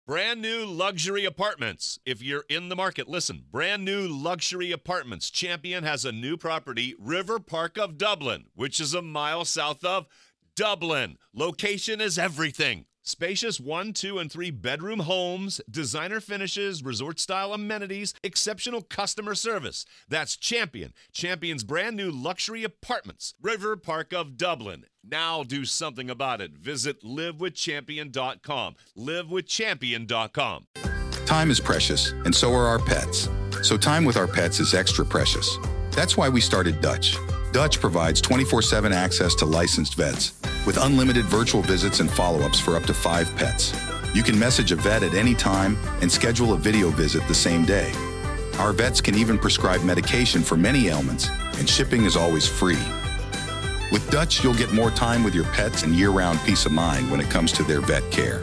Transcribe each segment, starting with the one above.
Brand new luxury apartments. If you're in the market, listen. Brand new luxury apartments. Champion has a new property, River Park of Dublin, which is a mile south of Dublin. Location is everything. Spacious 1, 2, and 3 bedroom homes, designer finishes, resort-style amenities, exceptional customer service. That's Champion. Champion's brand new luxury apartments, River Park of Dublin. Now do something about it. Visit livewithchampion.com. Livewithchampion.com. Time is precious, and so are our pets. So time with our pets is extra precious. That's why we started Dutch. Dutch provides 24/7 access to licensed vets with unlimited virtual visits and follow-ups for up to 5 pets. You can message a vet at any time and schedule a video visit the same day. Our vets can even prescribe medication for many ailments, and shipping is always free. With Dutch, you'll get more time with your pets and year-round peace of mind when it comes to their vet care.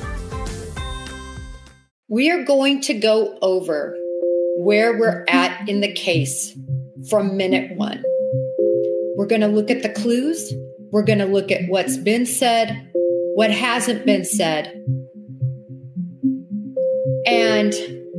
We are going to go over where we're at in the case from minute one. We're going to look at the clues. We're going to look at what's been said, what hasn't been said. And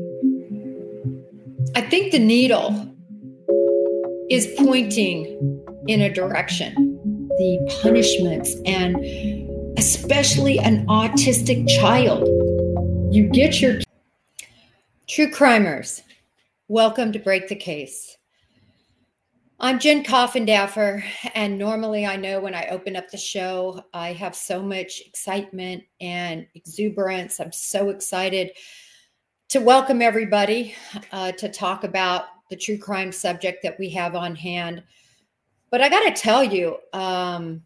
I think the needle is pointing in a direction. The punishments, and especially an autistic child. You get your true crimers. Welcome to Break the Case. I'm Jen Coffindaffer, and normally I know when I open up the show, I have so much excitement and exuberance. I'm so excited to welcome everybody to talk about the true crime subject that we have on hand. But I got to tell you, I'm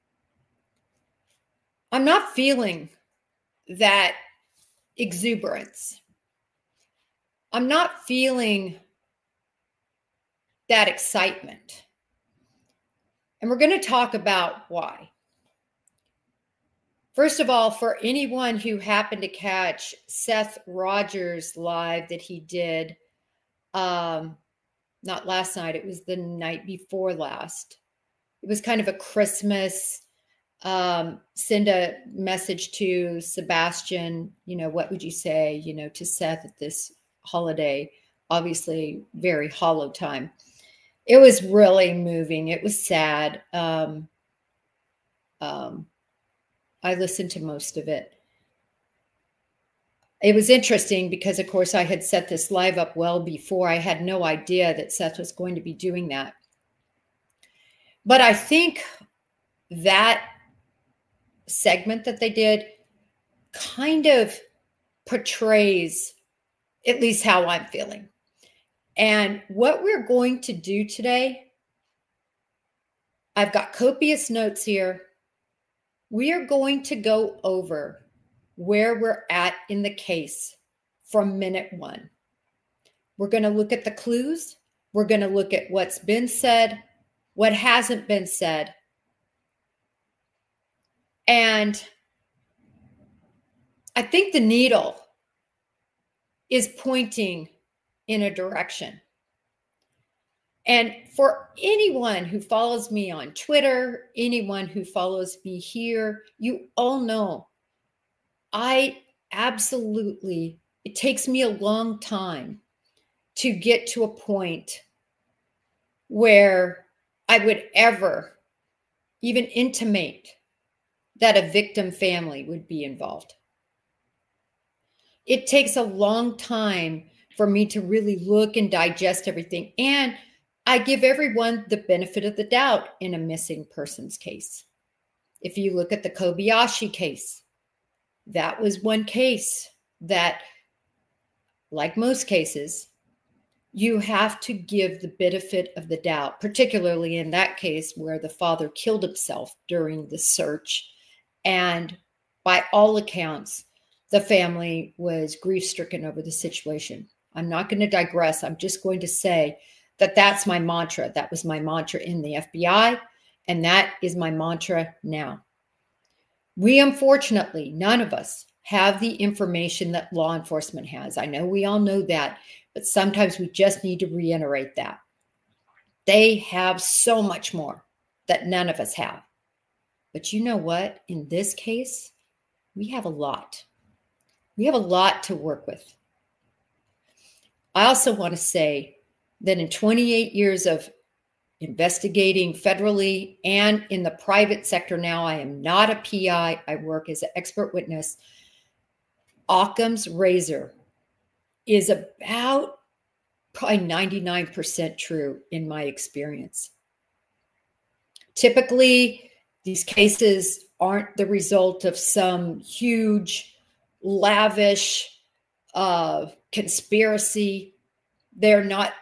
not feeling that exuberance. I'm not feeling that excitement. And we're going to talk about why. First of all, for anyone who happened to catch Seth Rogers live that he did, not last night, it was the night before last. It was kind of a Christmas, send a message to Sebastian, what would you say, to Seth at this holiday, obviously very hollow time. It was really moving. It was sad. I listened to most of it. It was interesting because, of course, I had set this live up well before. I had no idea that Seth was going to be doing that. But I think that segment that they did kind of portrays at least how I'm feeling. And what we're going to do today, I've got copious notes here. We are going to go over where we're at in the case from minute one. We're going to look at the clues. We're going to look at what's been said, what hasn't been said. And I think the needle is pointing in a direction. And for anyone who follows me on Twitter, anyone who follows me here, you all know it takes me a long time to get to a point where I would ever even intimate that a victim family would be involved. It takes a long time for me to really look and digest everything. And I give everyone the benefit of the doubt in a missing persons case. If you look at the Kobayashi case, that was one case that, like most cases, you have to give the benefit of the doubt, particularly in that case where the father killed himself during the search. And by all accounts, the family was grief-stricken over the situation. I'm not going to digress. I'm just going to say that that's my mantra. That was my mantra in the FBI, and that is my mantra now. We, unfortunately, none of us have the information that law enforcement has. I know we all know that, but sometimes we just need to reiterate that. They have so much more that none of us have. But you know what? In this case, we have a lot. We have a lot to work with. I also want to say that in 28 years of investigating federally and in the private sector now, I am not a PI. I work as an expert witness. Occam's razor is about probably 99% true in my experience. Typically, these cases aren't the result of some huge, lavish conspiracy. They're not,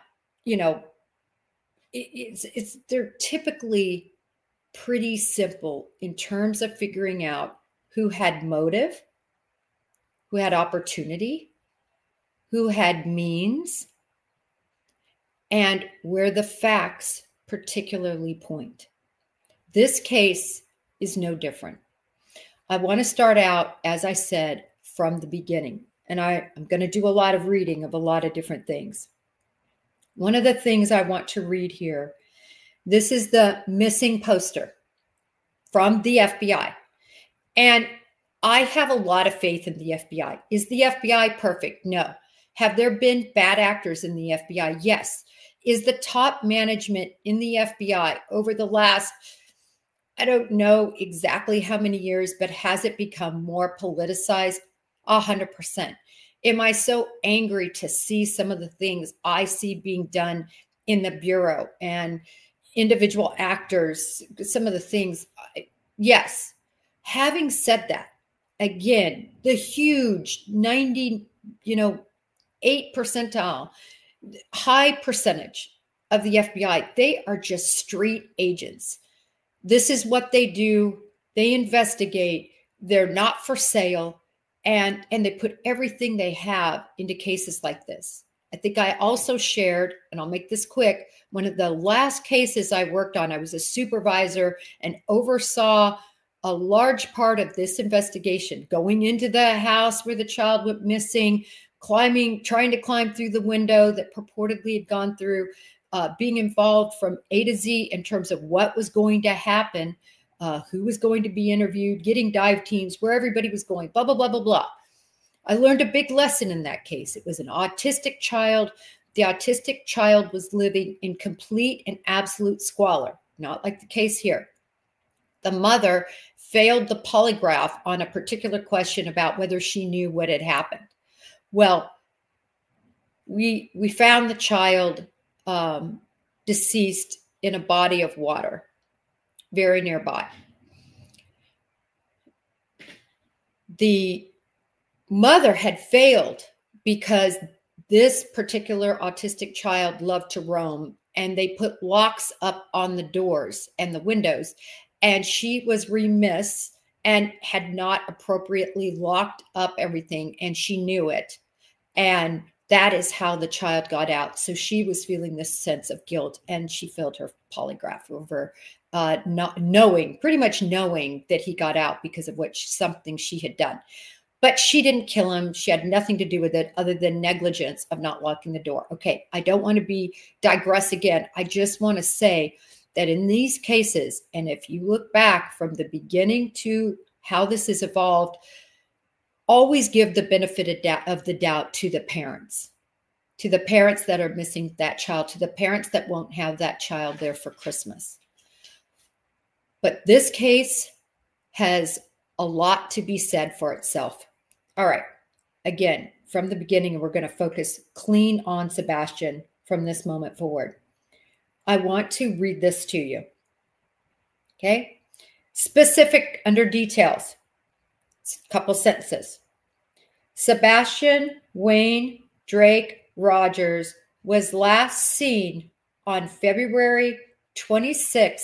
they're typically pretty simple in terms of figuring out who had motive, who had opportunity, who had means, and where the facts particularly point. This case is no different. I want to start out, as I said, from the beginning, and I'm going to do a lot of reading of a lot of different things. One of the things I want to read here, this is the missing poster from the FBI. And I have a lot of faith in the FBI. Is the FBI perfect? No. Have there been bad actors in the FBI? Yes. Is the top management in the FBI over the last, I don't know exactly how many years, but has it become more politicized? 100%. Am I so angry to see some of the things I see being done in the Bureau and individual actors, some of the things? Yes. Having said that, again, the huge 98 percentile, high percentage of the FBI, they are just street agents. This is what they do. They investigate. They're not for sale. And they put everything they have into cases like this. I think I also shared, and I'll make this quick, one of the last cases I worked on, I was a supervisor and oversaw a large part of this investigation, going into the house where the child went missing, trying to climb through the window that purportedly had gone through, being involved from A to Z in terms of what was going to happen, who was going to be interviewed, getting dive teams, where everybody was going, blah, blah, blah, blah, blah. I learned a big lesson in that case. It was an autistic child. The autistic child was living in complete and absolute squalor, not like the case here. The mother failed the polygraph on a particular question about whether she knew what had happened. Well, we found the child deceased in a body of water very nearby. The mother had failed because this particular autistic child loved to roam, and they put locks up on the doors and the windows, and she was remiss and had not appropriately locked up everything, and she knew it. And that is how the child got out. So she was feeling this sense of guilt, and she failed her polygraph over pretty much knowing that he got out because of something she had done. But she didn't kill him. She had nothing to do with it other than negligence of not locking the door. Okay, I don't want to digress again. I just want to say that in these cases, and if you look back from the beginning to how this has evolved, always give the benefit of the doubt to the parents that are missing that child, to the parents that won't have that child there for Christmas. But this case has a lot to be said for itself. All right. Again, from the beginning, we're going to focus clean on Sebastian from this moment forward. I want to read this to you. Okay. Specific under details. A couple sentences. Sebastian Wayne Drake Rogers was last seen on February 26th,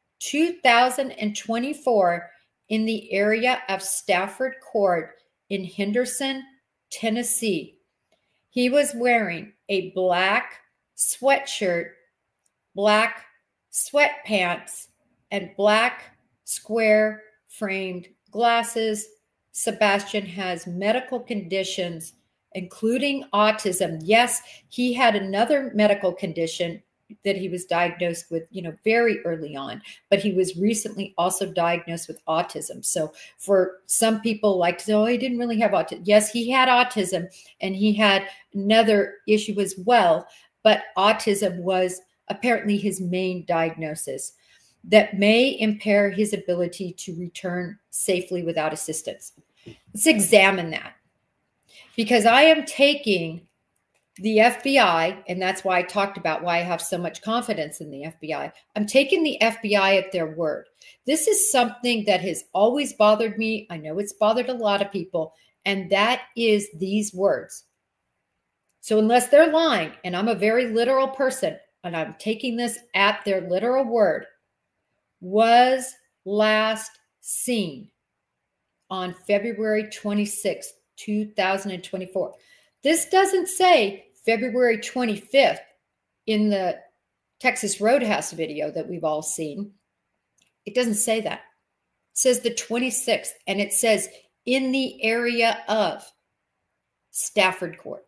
2024 in the area of Stafford Court in Henderson, Tennessee. He was wearing a black sweatshirt, black sweatpants, and black square framed glasses. Sebastian has medical conditions, including autism. Yes, he had another medical condition. that he was diagnosed with, very early on, but he was recently also diagnosed with autism. So for some people like to say, oh, he didn't really have autism. Yes, he had autism, and he had another issue as well, but autism was apparently his main diagnosis that may impair his ability to return safely without assistance. Let's examine that, because I am taking the FBI, and that's why I talked about why I have so much confidence in the FBI. I'm taking the FBI at their word. This is something that has always bothered me. I know it's bothered a lot of people, and that is these words. So unless they're lying, and I'm a very literal person, and I'm taking this at their literal word, was last seen on February 26th, 2024. This doesn't say February 25th in the Texas Roadhouse video that we've all seen. It doesn't say that. It says the 26th, and it says in the area of Stafford Court.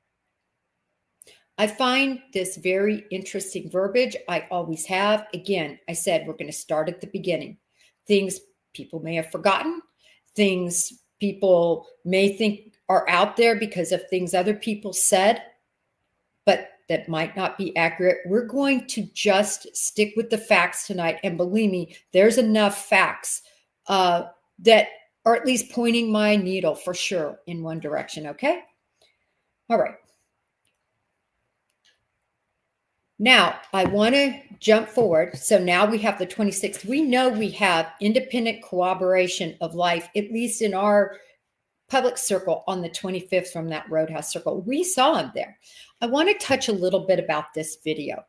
I find this very interesting verbiage. I always have. Again, I said we're going to start at the beginning. Things people may have forgotten, things people may think are out there because of things other people said, but that might not be accurate. We're going to just stick with the facts tonight. And believe me, there's enough facts that are at least pointing my needle for sure in one direction. Okay. All right. Now, I want to jump forward. So now we have the 26th. We know we have independent corroboration of life, at least in our public circle, on the 25th from that Roadhouse circle. We saw him there. I want to touch a little bit about this video.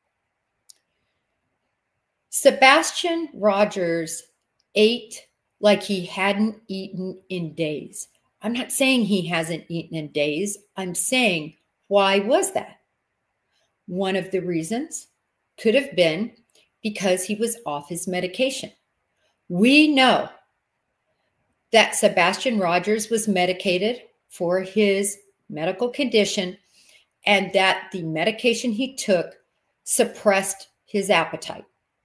Sebastian Rogers ate like he hadn't eaten in days. I'm not saying he hasn't eaten in days. I'm saying, why was that? One of the reasons could have been because he was off his medication. We know that Sebastian Rogers was medicated for his medical condition, and that the medication he took suppressed his appetite.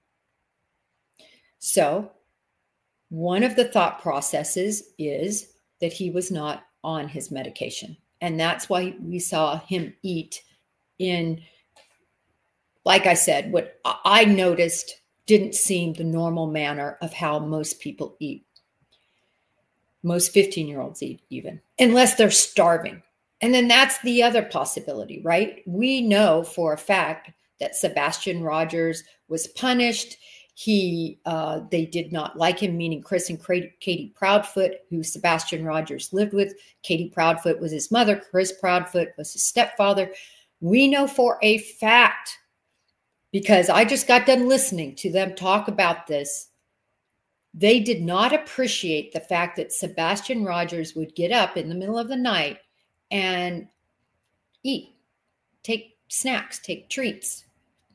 So one of the thought processes is that he was not on his medication. And that's why we saw him eat in, like I said, what I noticed didn't seem the normal manner of how most people eat. Most 15-year-olds eat even, unless they're starving. And then that's the other possibility, right? We know for a fact that Sebastian Rogers was punished. They did not like him, meaning Chris and Katie Proudfoot, who Sebastian Rogers lived with. Katie Proudfoot was his mother. Chris Proudfoot was his stepfather. We know for a fact, because I just got done listening to them talk about this, they did not appreciate the fact that Sebastian Rogers would get up in the middle of the night and eat, take snacks, take treats.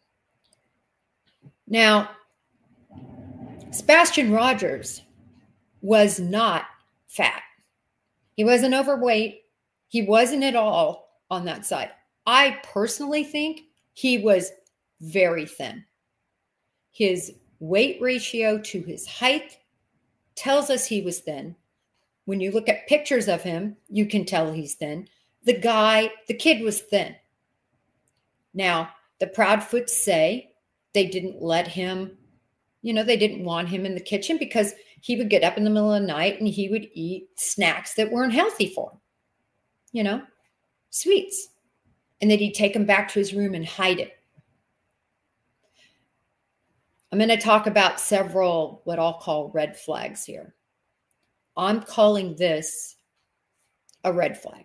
Now, Sebastian Rogers was not fat. He wasn't overweight. He wasn't at all on that side. I personally think he was very thin. His weight ratio to his height tells us he was thin. When you look at pictures of him, you can tell he's thin. The kid was thin. Now, the Proudfoots say they didn't let him, they didn't want him in the kitchen because he would get up in the middle of the night and he would eat snacks that weren't healthy for him, sweets. And then he'd take them back to his room and hide it. I'm going to talk about several what I'll call red flags here. I'm calling this a red flag.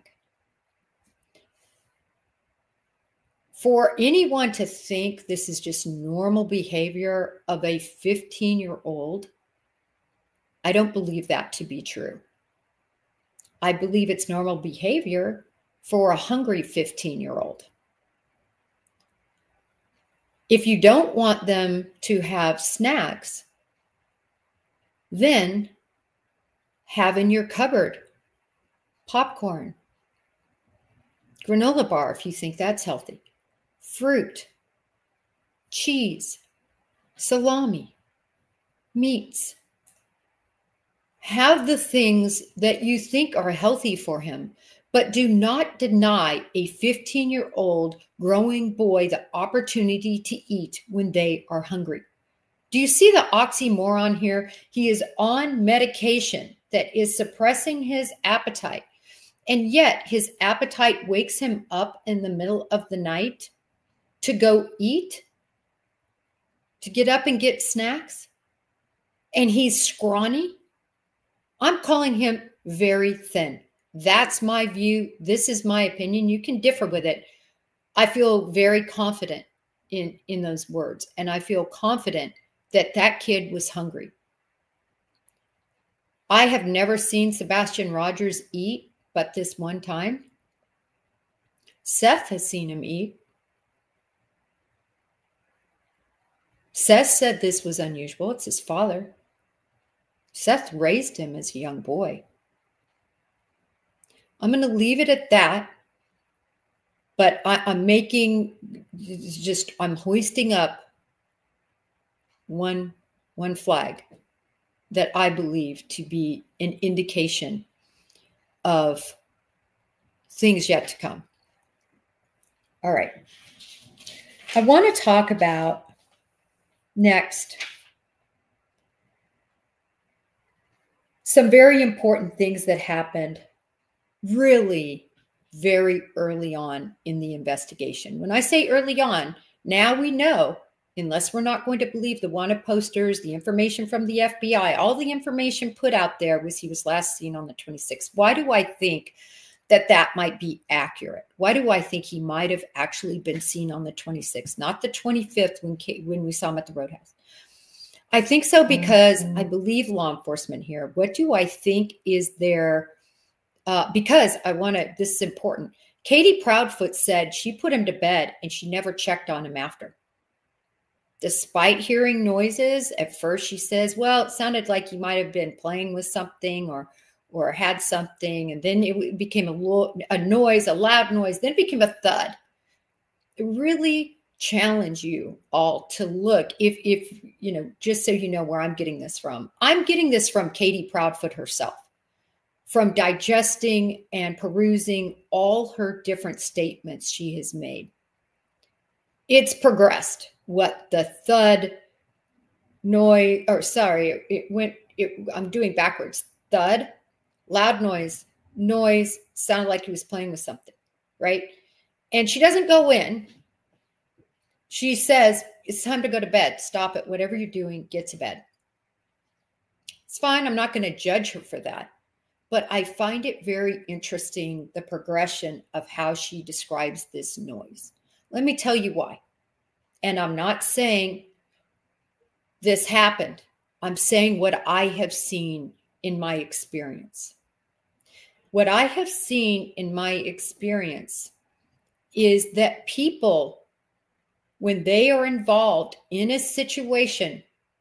For anyone to think this is just normal behavior of a 15-year-old, I don't believe that to be true. I believe it's normal behavior for a hungry 15-year-old. If you don't want them to have snacks, then have in your cupboard popcorn, granola bar if you think that's healthy, fruit, cheese, salami, meats. Have the things that you think are healthy for him, but do not deny a 15-year-old growing boy the opportunity to eat when they are hungry. Do you see the oxymoron here? He is on medication that is suppressing his appetite, and yet his appetite wakes him up in the middle of the night to go eat, to get up and get snacks, and he's scrawny. I'm calling him very thin. That's my view. This is my opinion. You can differ with it. I feel very confident in those words, and I feel confident that kid was hungry. I have never seen Sebastian Rogers eat, but this one time, Seth has seen him eat. Seth said this was unusual. It's his father. Seth raised him as a young boy. I'm going to leave it at that, but I'm hoisting up one flag that I believe to be an indication of things yet to come. All right. I want to talk about next some very important things that happened really very early on in the investigation. When I say early on, now we know, unless we're not going to believe the wanted posters, the information from the FBI, all the information put out there was he was last seen on the 26th. Why do I think that might be accurate? Why do I think he might have actually been seen on the 26th, not the 25th when we saw him at the Roadhouse? I think so because I believe law enforcement here. What do I think is there? Because this is important. Katie Proudfoot said she put him to bed and she never checked on him after. Despite hearing noises, at first she says, well, it sounded like he might have been playing with something or had something. And then it became a loud noise, then it became a thud. It really challenge you all to look if just so you know where I'm getting this from. I'm getting this from Katie Proudfoot herself, from digesting and perusing all her different statements she has made. It's progressed. What the thud noise, I'm doing backwards. Thud, loud noise, sounded like he was playing with something, right? And she doesn't go in. She says, it's time to go to bed. Stop it. Whatever you're doing, get to bed. It's fine. I'm not going to judge her for that. But I find it very interesting, the progression of how she describes this noise. Let me tell you why. And I'm not saying this happened. I'm saying what I have seen in my experience. What I have seen in my experience is that people, when they are involved in a situation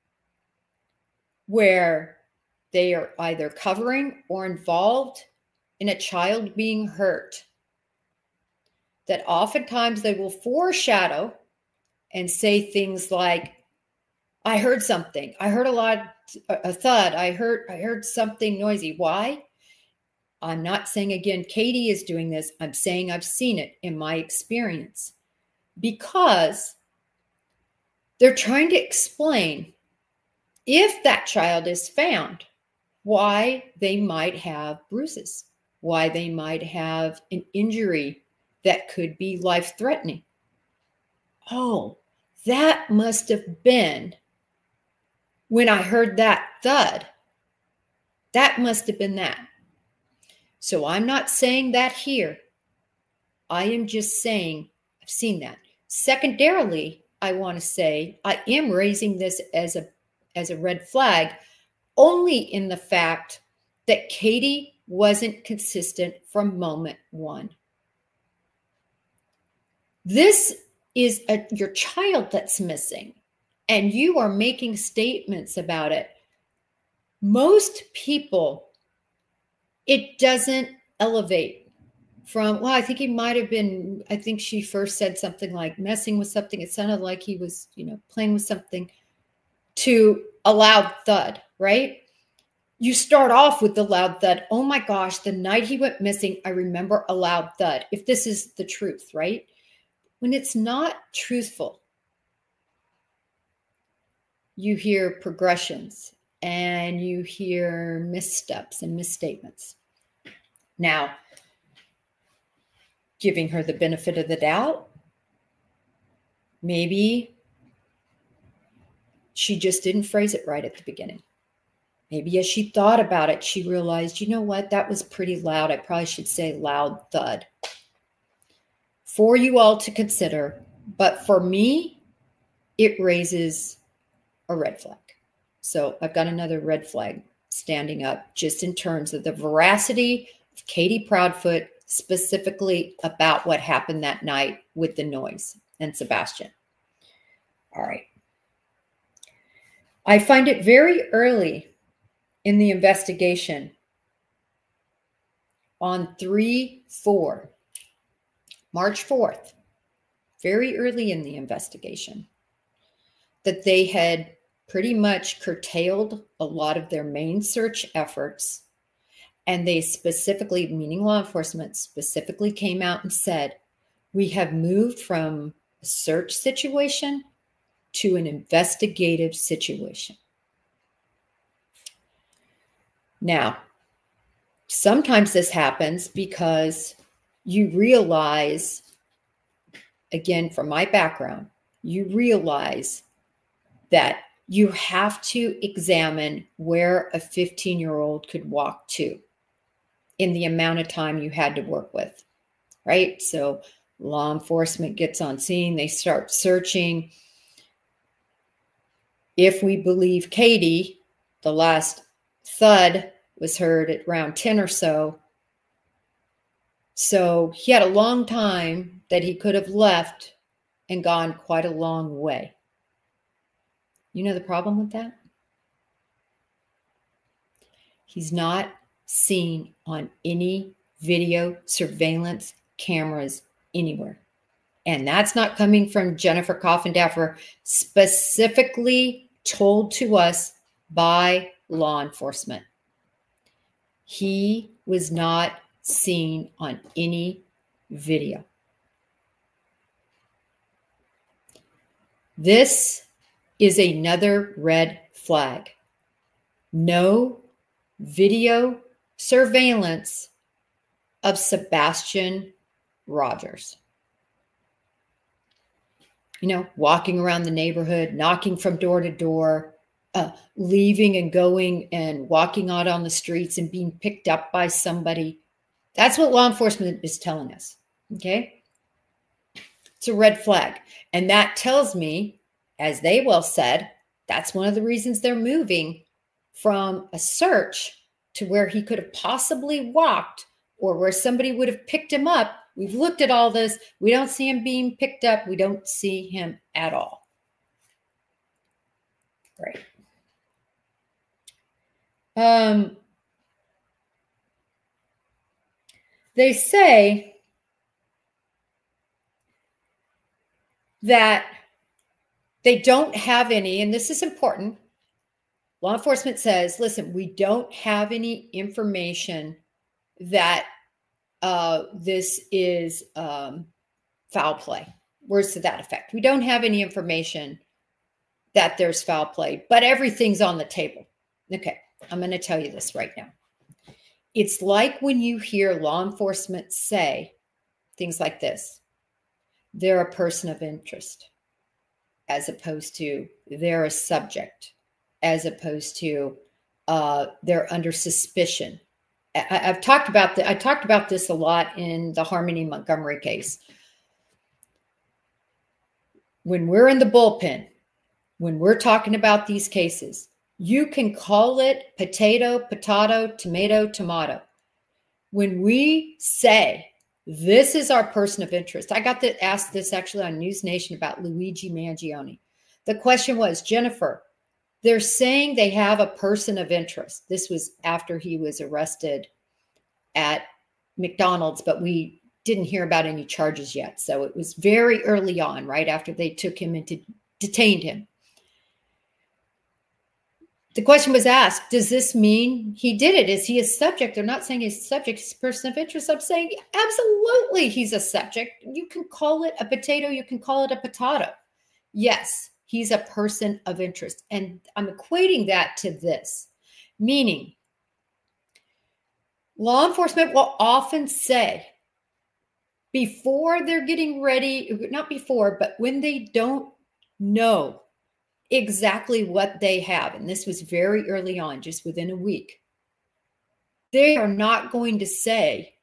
where they are either covering or involved in a child being hurt, that oftentimes they will foreshadow and say things like, I heard something. I heard a thud. I heard something noisy. Why? I'm not saying, again, Katie is doing this. I'm saying I've seen it in my experience, because they're trying to explain, if that child is found, why they might have bruises, why they might have an injury that could be life-threatening. Oh, that must have been when I heard that thud. That must have been that. So I'm not saying that here. I am just saying I've seen that. Secondarily, I want to say I am raising this as a red flag only in the fact that Katie wasn't consistent from moment one. This is your child that's missing, and you are making statements about it. Most people, it doesn't elevate from, well, I think he might have been, I think she first said something like messing with something. It sounded like he was, playing with something, to a loud thud, right? You start off with the loud thud. Oh my gosh, the night he went missing, I remember a loud thud. If this is the truth, right? When it's not truthful, you hear progressions and you hear missteps and misstatements. Now, giving her the benefit of the doubt, maybe she just didn't phrase it right at the beginning. Maybe as she thought about it, she realized, you know what, that was pretty loud. I probably should say loud thud. For you all to consider, but for me, it raises a red flag. So I've got another red flag standing up just in terms of the veracity of Katie Proudfoot, specifically about what happened that night with the noise and Sebastian. All right. I find it very early in the investigation on 3/4, March 4th, very early in the investigation, that they had pretty much curtailed a lot of their main search efforts. And they specifically, meaning law enforcement, specifically came out and said, we have moved from a search situation to an investigative situation. Now, sometimes this happens because you realize, again, from my background, you realize that you have to examine where a 15-year-old could walk to in the amount of time you had to work with, right? So law enforcement gets on scene, they start searching. If we believe Katie, the last thud was heard at around 10 or so. So he had a long time that he could have left and gone quite a long way. You know the problem with that? He's not seen on any video surveillance cameras anywhere. And that's not coming from Jennifer Coffindaffer, specifically told to us by law enforcement. He was not seen on any video. This is another red flag. No video surveillance of Sebastian Rogers. Walking around the neighborhood, knocking from door to door, leaving and going and walking out on the streets and being picked up by somebody. That's what law enforcement is telling us, okay? It's a red flag. And that tells me, as they well said, that's one of the reasons they're moving from a search to where he could have possibly walked or where somebody would have picked him up. We've looked at all this. We don't see him being picked up. We don't see him at all. Right. They say that they don't have any, and this is important. Law enforcement says, listen, we don't have any information that this is foul play. Words to that effect. We don't have any information that there's foul play, but everything's on the table. Okay, I'm going to tell you this right now. It's like when you hear law enforcement say things like this. They're a person of interest, as opposed to they're a subject, as opposed to they're under suspicion. I talked about this a lot in the Harmony Montgomery case. When we're in the bullpen, when we're talking about these cases, you can call it potato, tomato, tomato. When we say this is our person of interest, I got to ask this actually on News Nation about Luigi Mangione. The question was, Jennifer, they're saying they have a person of interest. This was after he was arrested at McDonald's, but we didn't hear about any charges yet. So it was very early on, right after they took him and detained him. The question was asked, does this mean he did it? Is he a subject? They're not saying he's a subject, he's a person of interest. I'm saying absolutely he's a subject. You can call it a potato, you can call it a potato. Yes, he's a person of interest. And I'm equating that to this, meaning law enforcement will often say, before they're getting ready, not before, but when they don't know exactly what they have, and this was very early on, just within a week, they are not going to say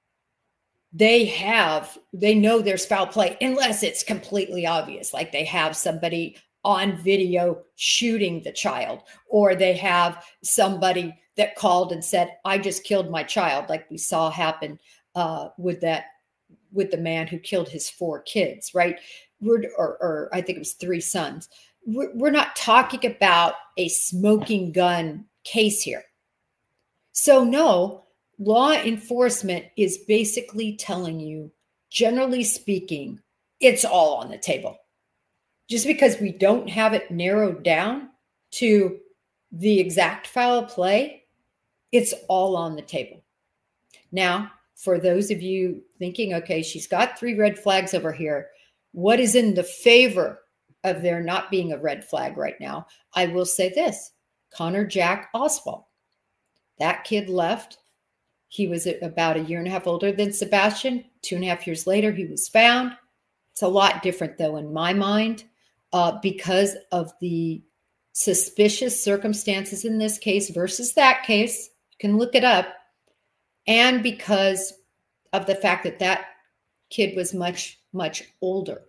they know there's foul play unless it's completely obvious, like they have somebody on video shooting the child, or they have somebody that called and said, I just killed my child, like we saw happen with the man who killed his 4 kids, right? Or I think it was 3 sons. We're not talking about a smoking gun case here. So no, law enforcement is basically telling you, generally speaking, it's all on the table. Just because we don't have it narrowed down to the exact foul play, it's all on the table. Now, for those of you thinking, okay, she's got 3 red flags over here, what is in the favor of there not being a red flag right now? I will say this: Connor Jack Oswald. That kid left. He was about 1.5 years older than Sebastian. 2.5 years later, he was found. It's a lot different, though, in my mind, because of the suspicious circumstances in this case versus that case. You can look it up. And because of the fact that that kid was much, much older,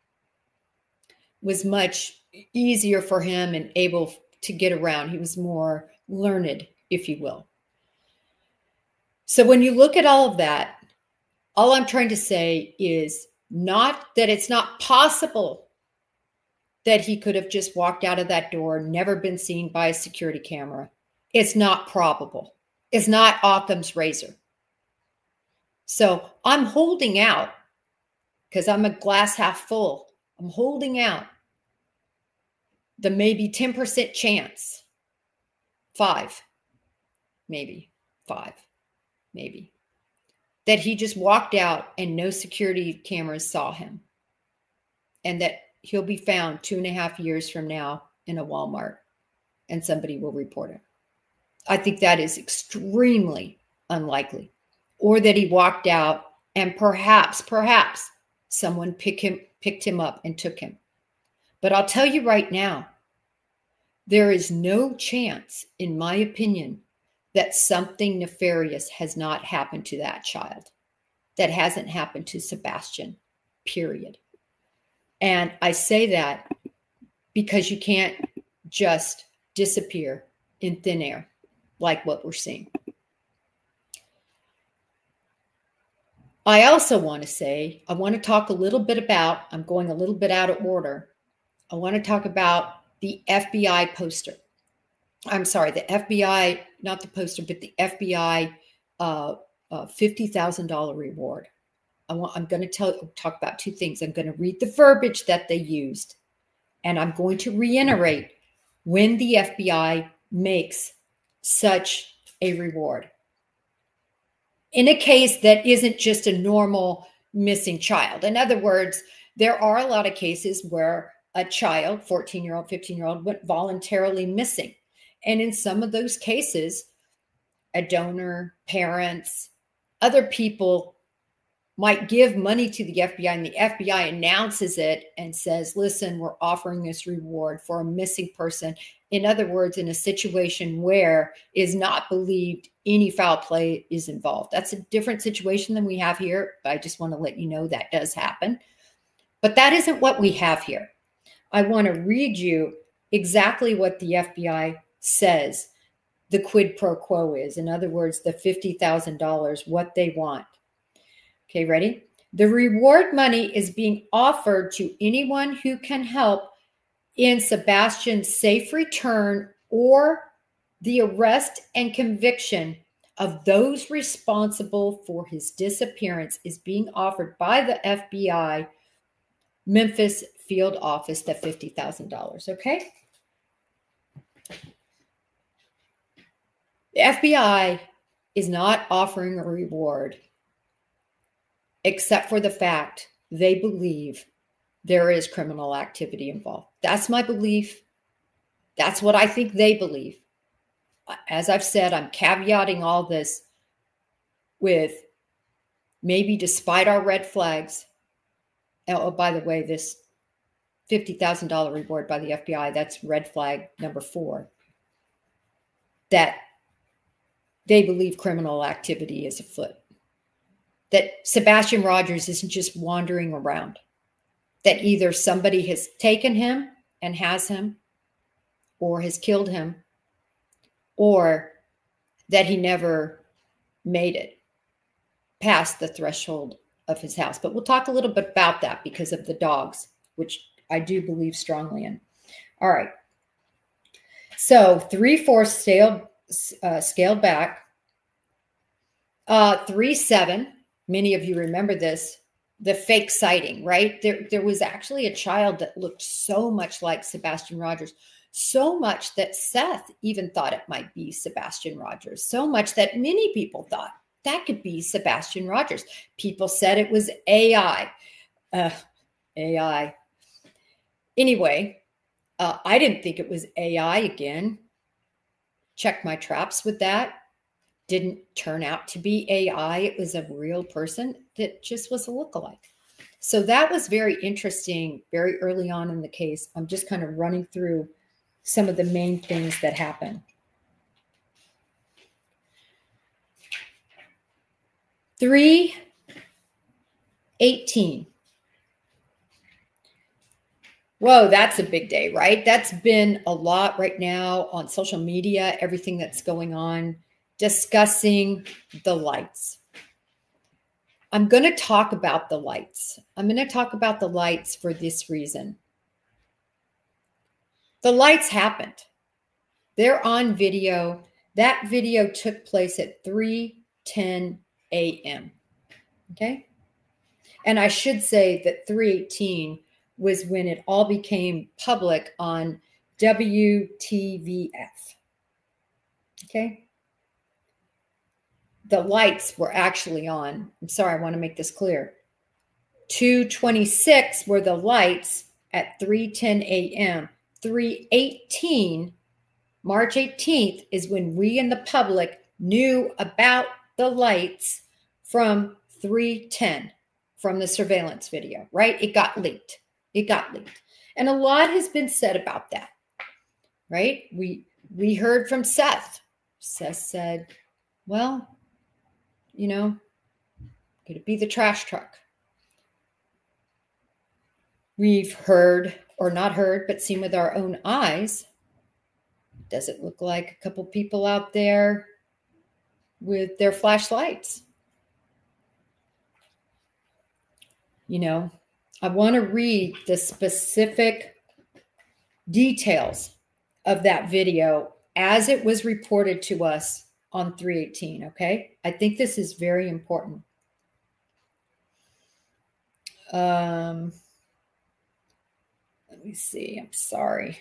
was much easier for him and able to get around. He was more learned, if you will. So when you look at all of that, all I'm trying to say is not that it's not possible that he could have just walked out of that door, never been seen by a security camera. It's not probable. It's not Occam's razor. So I'm holding out because I'm a glass half full. I'm holding out the maybe 10% chance, 5, maybe 5, maybe, that he just walked out and no security cameras saw him, and that he'll be found 2.5 years from now in a Walmart and somebody will report it. I think that is extremely unlikely. Or that he walked out and perhaps someone picked him up and took him. But I'll tell you right now, there is no chance, in my opinion, that something nefarious has not happened to that child. That hasn't happened to Sebastian, period. And I say that because you can't just disappear in thin air like what we're seeing. I also want to say, I want to talk a little bit about, I'm going a little bit out of order. I want to talk about the FBI poster. I'm sorry, the FBI, not the poster, but the FBI $50,000 reward. I'm going to talk about 2 things. I'm going to read the verbiage that they used, and I'm going to reiterate when the FBI makes such a reward. In a case that isn't just a normal missing child. In other words, there are a lot of cases where a child, 14-year-old, 15-year-old, went voluntarily missing. And in some of those cases, a donor, parents, other people might give money to the FBI, and the FBI announces it and says, listen, we're offering this reward for a missing person. In other words, in a situation where is not believed any foul play is involved. That's a different situation than we have here. But I just want to let you know that does happen. But that isn't what we have here. I want to read you exactly what the FBI says the quid pro quo is. In other words, the $50,000, what they want. Okay, ready? The reward money is being offered to anyone who can help in Sebastian's safe return or the arrest and conviction of those responsible for his disappearance is being offered by the FBI Memphis field office, the $50,000. Okay. The FBI is not offering a reward except for the fact they believe there is criminal activity involved. That's my belief. That's what I think they believe. As I've said, I'm caveating all this with maybe despite our red flags. Oh, by the way, this $50,000 reward by the FBI, that's red flag number 4. That they believe criminal activity is afoot. That Sebastian Rogers isn't just wandering around. That either somebody has taken him and has him, or has killed him, or that he never made it past the threshold of his house. But we'll talk a little bit about that because of the dogs, which I do believe strongly in. All right. So 3/4 scaled back. 3/7, many of you remember this, the fake sighting, right? There was actually a child that looked so much like Sebastian Rogers, so much that Seth even thought it might be Sebastian Rogers, so much that many people thought that could be Sebastian Rogers. People said it was AI. AI. Anyway, I didn't think it was AI again. Checked my traps with that. Didn't turn out to be AI. It was a real person that just was a lookalike. So that was very interesting very early on in the case. I'm just kind of running through some of the main things that happened. 3/18. Whoa, that's a big day, right? That's been a lot right now on social media, everything that's going on, discussing the lights. I'm going to talk about the lights. I'm going to talk about the lights for this reason. The lights happened. They're on video. That video took place at 3:10 a.m. Okay? And I should say that 3:18 was when it all became public on WTVF. Okay? The lights were actually on. I'm sorry, I want to make this clear. 2:26 were the lights at 3:10 a.m. 3:18, March 18th, is when we in the public knew about the lights from 3:10, from the surveillance video, right? It got leaked. It got leaked. And a lot has been said about that, right? We heard from Seth. Seth said, well, you know, could it be the trash truck? We've heard, or not heard, but seen with our own eyes. Does it look like a couple people out there with their flashlights? You know, I want to read the specific details of that video as it was reported to us on 3/18, okay? I think this is very important. Let me see. I'm sorry.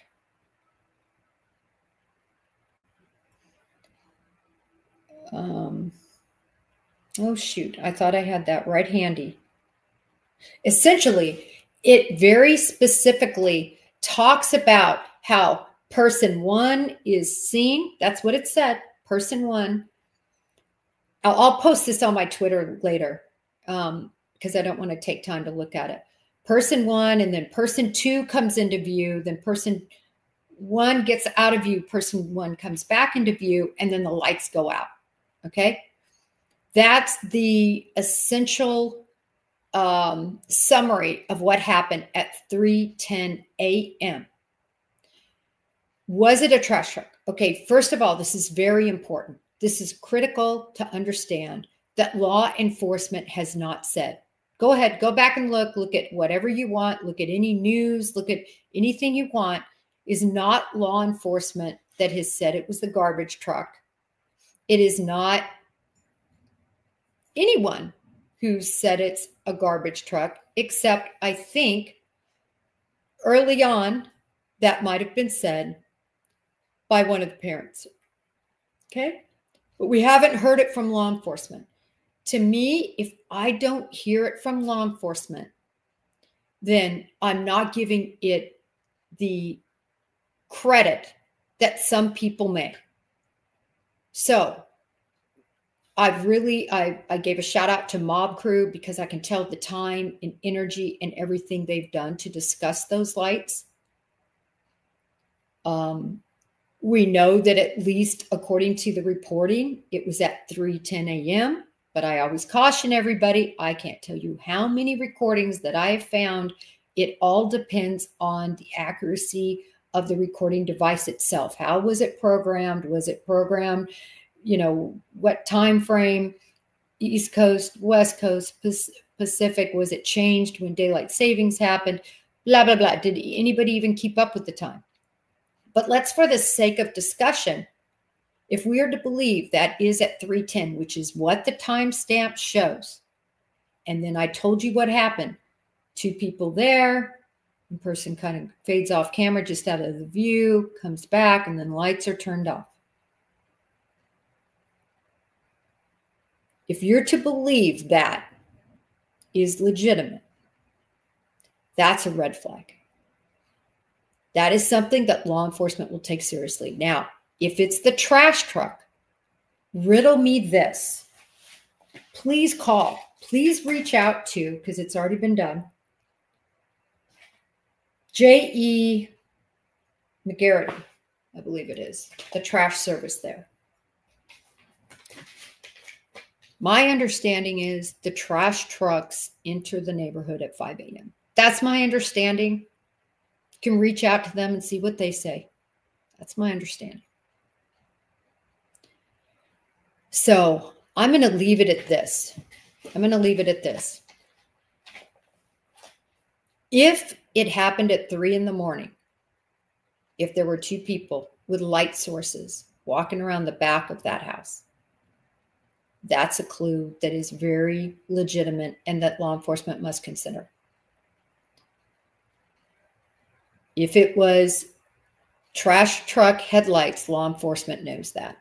Oh, shoot. I thought I had that right handy. Essentially, it very specifically talks about how person 1 is seen. That's what it said. Person 1. I'll post this on my Twitter later because I don't want to take time to look at it. Person 1, and then person 2 comes into view. Then person 1 gets out of view. Person 1 comes back into view, and then the lights go out. Okay? That's the essential summary of what happened at 3:10 a.m. Was it a trash truck? Okay, first of all, this is very important. This is critical to understand that law enforcement has not said. Go ahead, go back and look at whatever you want, look at any news, look at anything you want. Is not law enforcement that has said it was the garbage truck. It is not anyone who said it's a garbage truck, except I think early on that might have been said by one of the parents. Okay? But we haven't heard it from law enforcement. To me, if I don't hear it from law enforcement, then I'm not giving it the credit that some people may. So I gave a shout out to Mob Crew because I can tell the time and energy and everything they've done to discuss those lights. We know that at least according to the reporting, it was at 3:10 a.m. But I always caution everybody, I can't tell you how many recordings that I have found. It all depends on the accuracy of the recording device itself. How was it programmed? Was it programmed, what time frame? East Coast, West Coast, Pacific? Was it changed when daylight savings happened? Blah, blah, blah. Did anybody even keep up with the time? But let's, for the sake of discussion, if we are to believe that is at 3:10, which is what the timestamp shows, and then I told you what happened. 2 people there, one person kind of fades off camera just out of the view, comes back, and then lights are turned off. If you're to believe that is legitimate, that's a red flag. That is something that law enforcement will take seriously. Now, if it's the trash truck, riddle me this. Please call. Please reach out to, because it's already been done, J.E. McGarity, I believe it is, the trash service there. My understanding is the trash trucks enter the neighborhood at 5 a.m. That's my understanding. You can reach out to them and see what they say. That's my understanding. So I'm going to leave it at this. If it happened at 3 a.m, if there were 2 people with light sources walking around the back of that house, that's a clue that is very legitimate and that law enforcement must consider. If it was trash truck headlights, law enforcement knows that.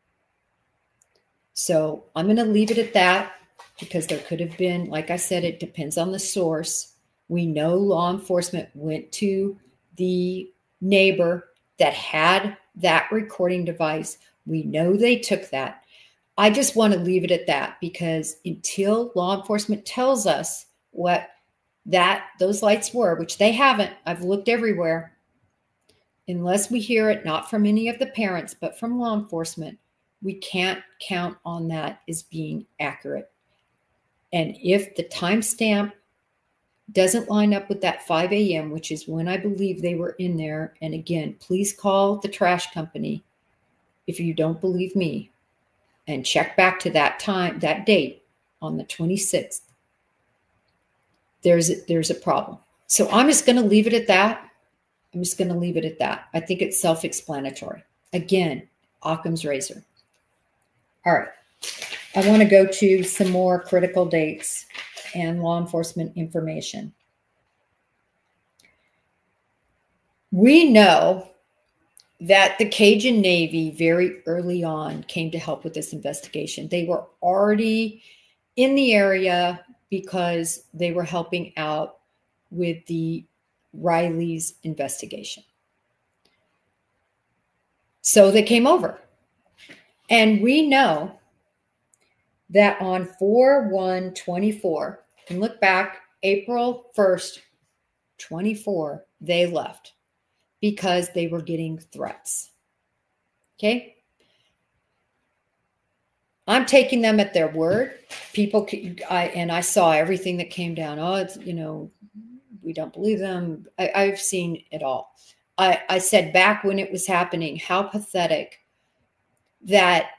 So I'm going to leave it at that because there could have been, like I said, it depends on the source. We know law enforcement went to the neighbor that had that recording device. We know they took that. I just want to leave it at that because until law enforcement tells us what those lights were, which they haven't, I've looked everywhere, unless we hear it, not from any of the parents, but from law enforcement, we can't count on that as being accurate. And if the timestamp doesn't line up with that 5 a.m., which is when I believe they were in there, and again, please call the trash company if you don't believe me and check back to that time, that date on the 26th. There's a problem. So I'm just going to leave it at that. I think it's self-explanatory. Again, Occam's razor. All right. I want to go to some more critical dates and law enforcement information. We know that the Cajun Navy very early on came to help with this investigation. They were already in the area because they were helping out with the Riley's investigation. So they came over. And we know that on 4/1/24, you can look back, April 1st, 24, they left because they were getting threats. Okay? I'm taking them at their word. I saw everything that came down. Oh, it's, we don't believe them. I've seen it all. I said back when it was happening, how pathetic that,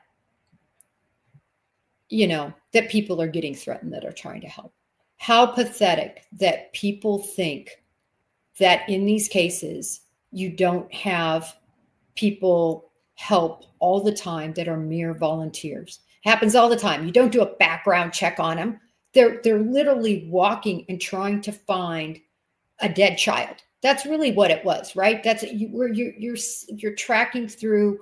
that people are getting threatened that are trying to help. How pathetic that people think that in these cases, you don't have people help all the time that are mere volunteers. Happens all the time. You don't do a background check on them. They're literally walking and trying to find a dead child. That's really what it was, right? That's you're tracking through,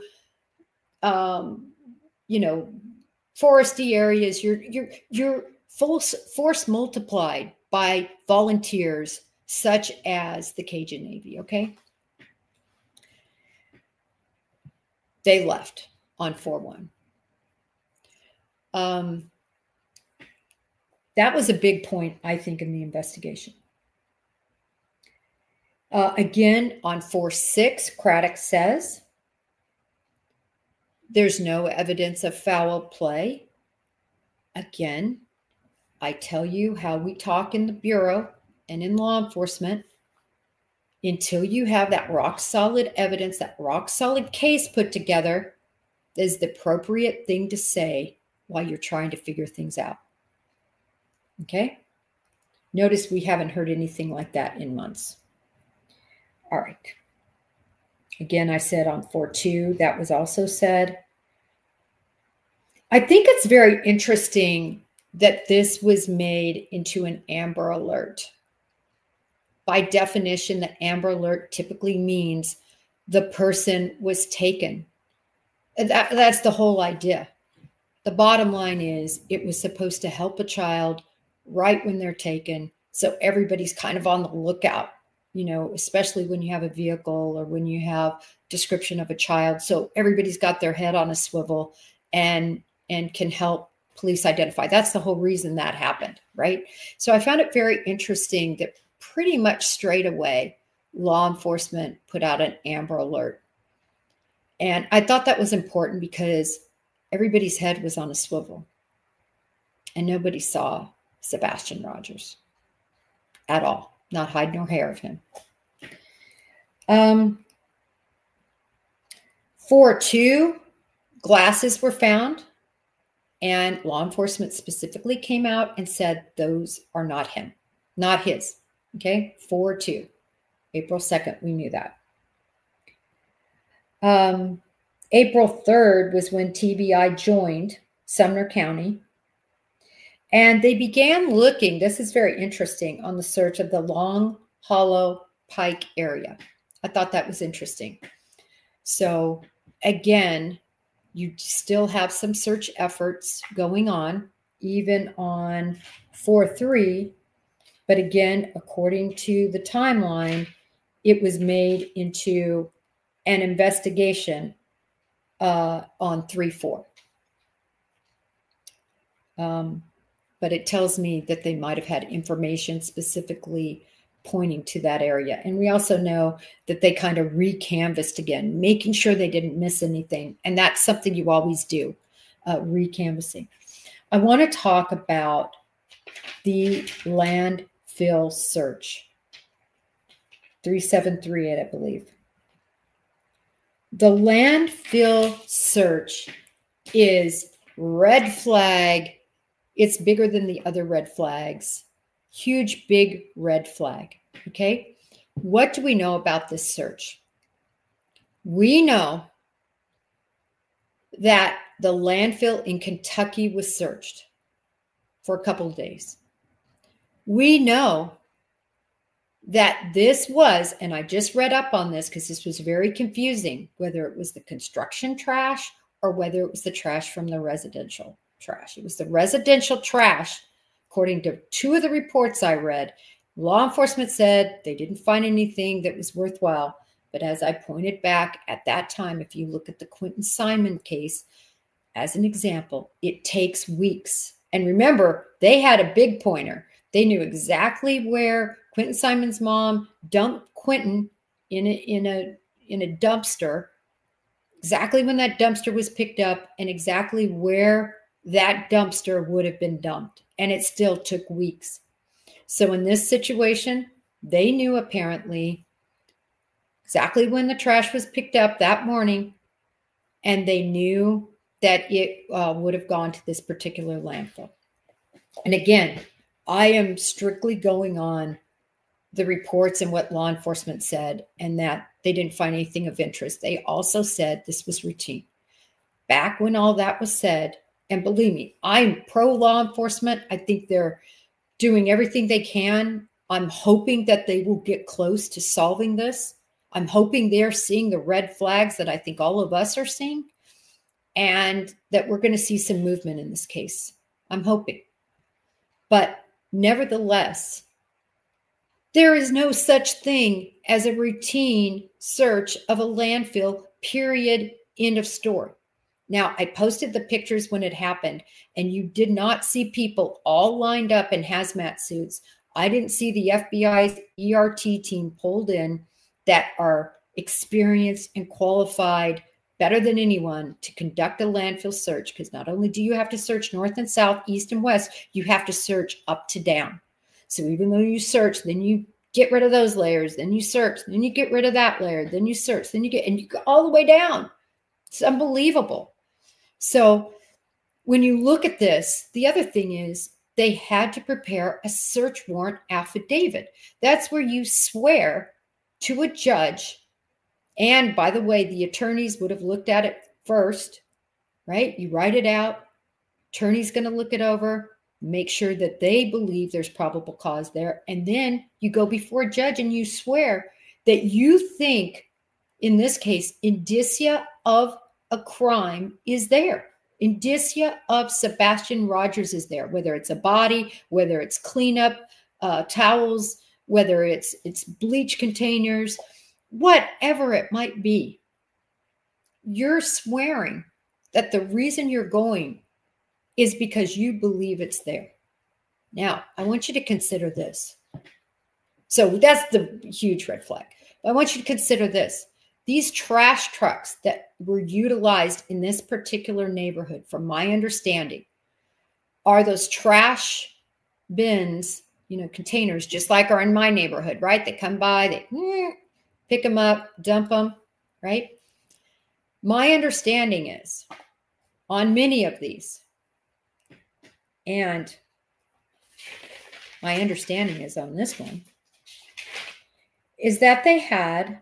foresty areas. You're force multiplied by volunteers such as the Cajun Navy. Okay, they left on 4/1. That was a big point, I think, in the investigation. Again, on 4/6, Craddock says there's no evidence of foul play. Again, I tell you how we talk in the Bureau and in law enforcement. Until you have that rock solid evidence, that rock solid case put together, is the appropriate thing to say while you're trying to figure things out. Okay? Notice we haven't heard anything like that in months. All right. Again, I said on 4/2, that was also said. I think it's very interesting that this was made into an Amber Alert. By definition, the Amber Alert typically means the person was taken. That's the whole idea. The bottom line is it was supposed to help a child right when they're taken. So everybody's kind of on the lookout, especially when you have a vehicle or when you have description of a child. So everybody's got their head on a swivel and can help police identify. That's the whole reason that happened, right? So I found it very interesting that pretty much straight away, law enforcement put out an Amber Alert. And I thought that was important because everybody's head was on a swivel and nobody saw Sebastian Rogers at all, not hide nor hair of him. 4/2, glasses were found, and law enforcement specifically came out and said those are not him, not his. Okay, 4/2, April 2nd, we knew that. April 3rd was when TBI joined Sumner County, and they began looking, this is very interesting, on the search of the Long Hollow Pike area. I thought that was interesting. So again, you still have some search efforts going on, even on 4/3. But again, according to the timeline, it was made into an investigation on 3/4. But it tells me that they might have had information specifically pointing to that area. And we also know that they kind of recanvassed again, making sure they didn't miss anything. And that's something you always do, recanvassing. I want to talk about the landfill search. 373, I believe. The landfill search is red flag. It's bigger than the other red flags. Huge, big red flag. Okay. What do we know about this search? We know that the landfill in Kentucky was searched for a couple of days. We know that this was, and I just read up on this because this was very confusing, whether it was the construction trash or whether it was the trash from the residential trash. It was the residential trash, according to two of the reports I read. Law enforcement said they didn't find anything that was worthwhile. But as I pointed back at that time, if you look at the Quentin Simon case as an example, it takes weeks. And remember, they had a big pointer. They knew exactly where Quentin Simon's mom dumped Quentin in a dumpster, exactly when that dumpster was picked up and exactly where that dumpster would have been dumped. And it still took weeks. So in this situation, they knew apparently exactly when the trash was picked up that morning, and they knew that it would have gone to this particular landfill. And again, I am strictly going on the reports and what law enforcement said, and that they didn't find anything of interest. They also said this was routine. Back when all that was said, And believe me, I'm pro law enforcement. I think they're doing everything they can. I'm hoping that they will get close to solving this. I'm hoping they're seeing the red flags that I think all of us are seeing, and that we're going to see some movement in this case. I'm hoping. But nevertheless, there is no such thing as a routine search of a landfill, period, end of story. Now, I posted the pictures when it happened, and you did not see people all lined up in hazmat suits. I didn't see the FBI's ERT team pulled in that are experienced and qualified better than anyone to conduct a landfill search, because not only do you have to search north and south, east and west, you have to search up to down. So even though you search, then you get rid of those layers, then you search, then you get rid of that layer, then you search, then and you go all the way down. It's unbelievable. So when you look at this, the other thing is they had to prepare a search warrant affidavit. That's where you swear to a judge. And by the way, the attorneys would have looked at it first, right? You write it out. Attorney's going to look it over, make sure that they believe there's probable cause there. And then you go before a judge and you swear that you think, in this case, indicia of a crime is there. Indicia of Sebastian Rogers is there, whether it's a body, whether it's cleanup towels, whether it's bleach containers, whatever it might be. You're swearing that the reason you're going is because you believe it's there. Now, I want you to consider this. So that's the huge red flag. I want you to consider this. These trash trucks that were utilized in this particular neighborhood, from my understanding, are those trash bins, containers, just like are in my neighborhood, right? They come by, they pick them up, dump them, right? My understanding is on many of these, and my understanding is on this one, is that they had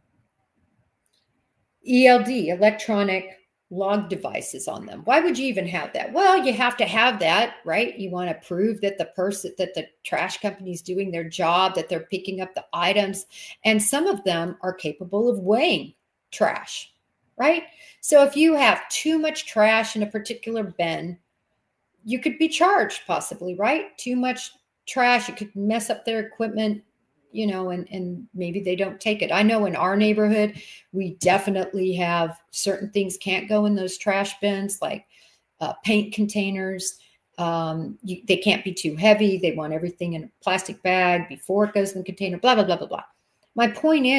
ELD, electronic log devices on them. Why would you even have that? Well, you have to have that, right? You want to prove that the trash company is doing their job, that they're picking up the items. And some of them are capable of weighing trash, right? So if you have too much trash in a particular bin, you could be charged possibly, right? Too much trash, it could mess up their equipment, and maybe they don't take it. I know in our neighborhood, we definitely have certain things can't go in those trash bins, like paint containers. They can't be too heavy. They want everything in a plastic bag before it goes in the container, blah, blah, blah, blah, blah. My point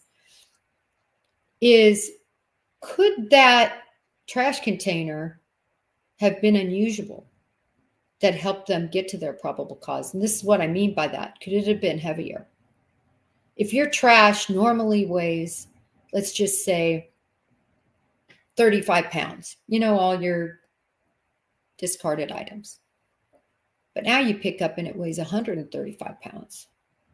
is could that trash container have been unusual that helped them get to their probable cause? And this is what I mean by that. Could it have been heavier? If your trash normally weighs, let's just say 35 pounds, all your discarded items. But now you pick up and it weighs 135 pounds.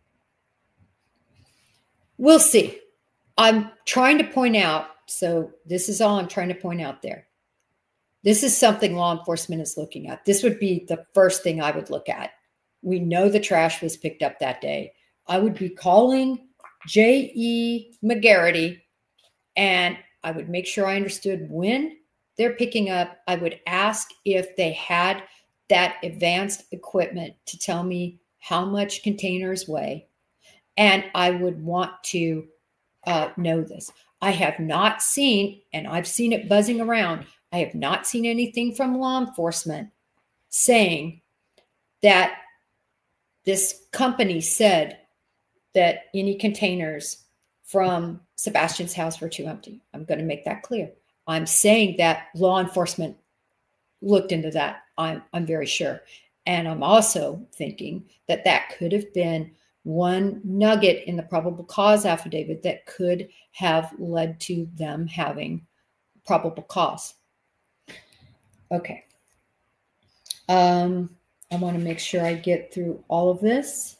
We'll see. I'm trying to point out, so this is all I'm trying to point out there. This is something law enforcement is looking at. This would be the first thing I would look at. We know the trash was picked up that day. I would be calling J.E. McGarity, and I would make sure I understood when they're picking up. I would ask if they had that advanced equipment to tell me how much containers weigh, and I would want to know this. I have not seen, and I've seen it buzzing around, I have not seen anything from law enforcement saying that this company said that any containers from Sebastian's house were too empty. I'm going to make that clear. I'm saying that law enforcement looked into that. I'm very sure. And I'm also thinking that that could have been one nugget in the probable cause affidavit that could have led to them having probable cause. Okay. I want to make sure I get through all of this.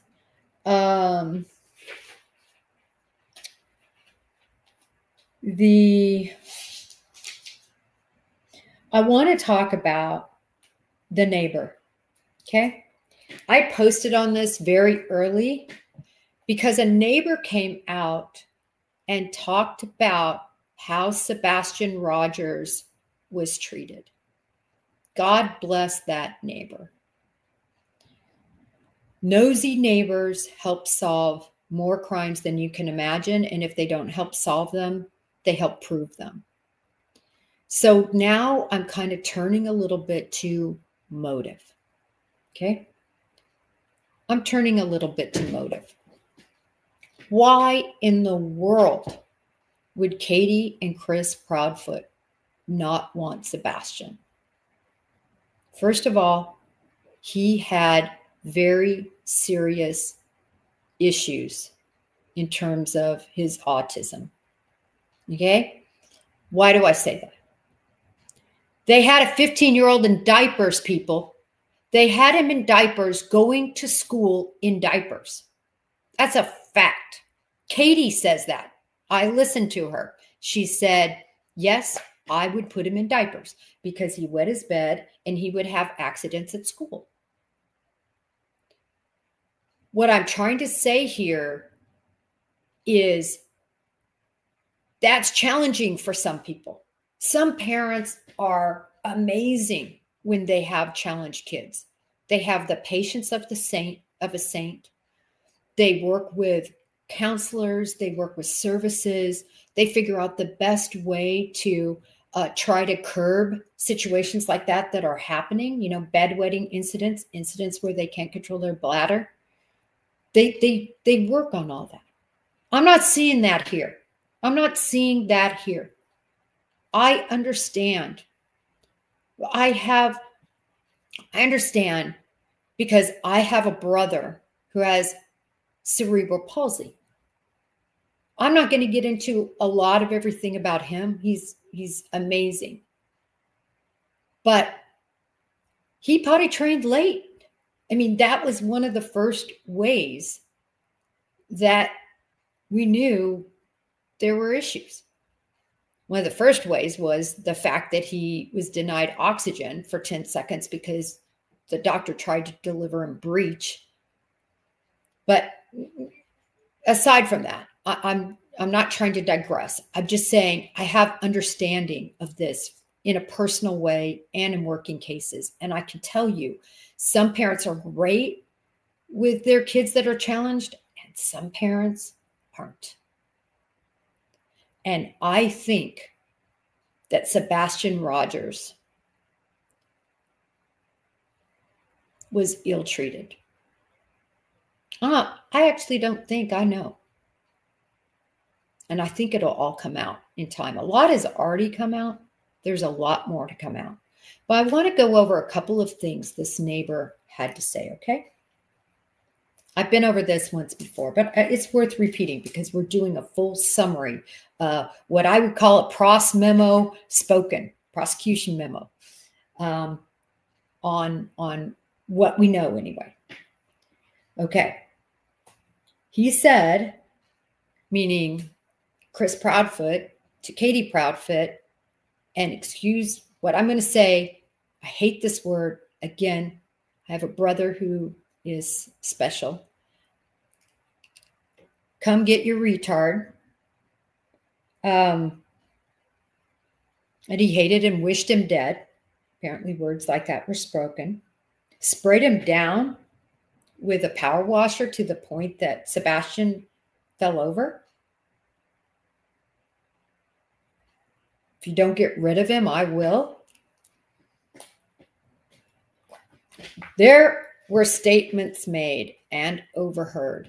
I want to talk about the neighbor. Okay. I posted on this very early because a neighbor came out and talked about how Sebastian Rogers was treated. God bless that neighbor. Nosy neighbors help solve more crimes than you can imagine. And if they don't help solve them, they help prove them. So now I'm kind of turning a little bit to motive. Okay. I'm turning a little bit to motive. Why in the world would Katie and Chris Proudfoot not want Sebastian? First of all, he had very serious issues in terms of his autism. Okay? Why do I say that? They had a 15-year-old in diapers, people. They had him in diapers, going to school in diapers. That's a fact. Katie says that. I listened to her. She said, yes, I would put him in diapers because he wet his bed and he would have accidents at school. What I'm trying to say here is that's challenging for some people. Some parents are amazing when they have challenged kids. They have the patience of a saint. They work with counselors. They work with services. They figure out the best way to try to curb situations like that are happening. Bedwetting incidents where they can't control their bladder. They work on all that. I'm not seeing that here. I understand. I understand because I have a brother who has cerebral palsy. I'm not going to get into a lot of everything about him. He's amazing. But he potty trained late. I mean, that was one of the first ways that we knew there were issues. One of the first ways was the fact that he was denied oxygen for 10 seconds because the doctor tried to deliver him breech. But aside from that, I'm not trying to digress. I'm just saying I have understanding of this in a personal way and in working cases. And I can tell you, some parents are great with their kids that are challenged, and some parents aren't. And I think that Sebastian Rogers was ill-treated. I actually don't think I know. And I think it'll all come out in time. A lot has already come out. There's a lot more to come out. But I want to go over a couple of things this neighbor had to say, okay? I've been over this once before, but it's worth repeating because we're doing a full summary, what I would call a pros memo spoken, prosecution memo, on what we know anyway. Okay. He said, meaning Chris Proudfoot to Katie Proudfoot, and excuse what I'm going to say. I hate this word. Again, I have a brother who is special. Come get your retard. And he hated and wished him dead. Apparently words like that were spoken. Sprayed him down with a power washer to the point that Sebastian fell over. If you don't get rid of him, I will. There were statements made and overheard.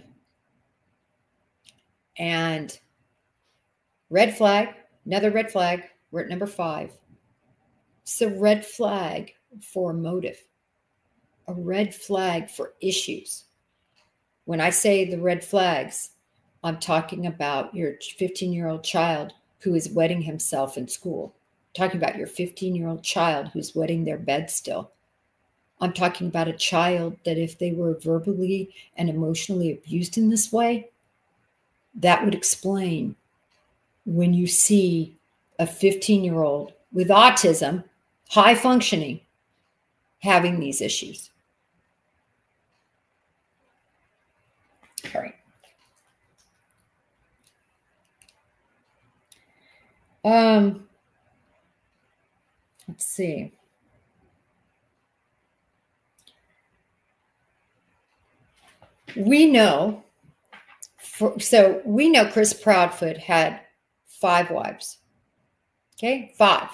And red flag, another red flag, we're at number 5. It's a red flag for motive, a red flag for issues. When I say the red flags, I'm talking about your 15-year-old child who is wetting himself in school. I'm talking about your 15-year-old child who's wetting their bed still. I'm talking about a child that if they were verbally and emotionally abused in this way, that would explain when you see a 15-year-old with autism, high functioning, having these issues. All right. Let's see. We know, we know Chris Proudfoot had 5 wives. Okay, 5.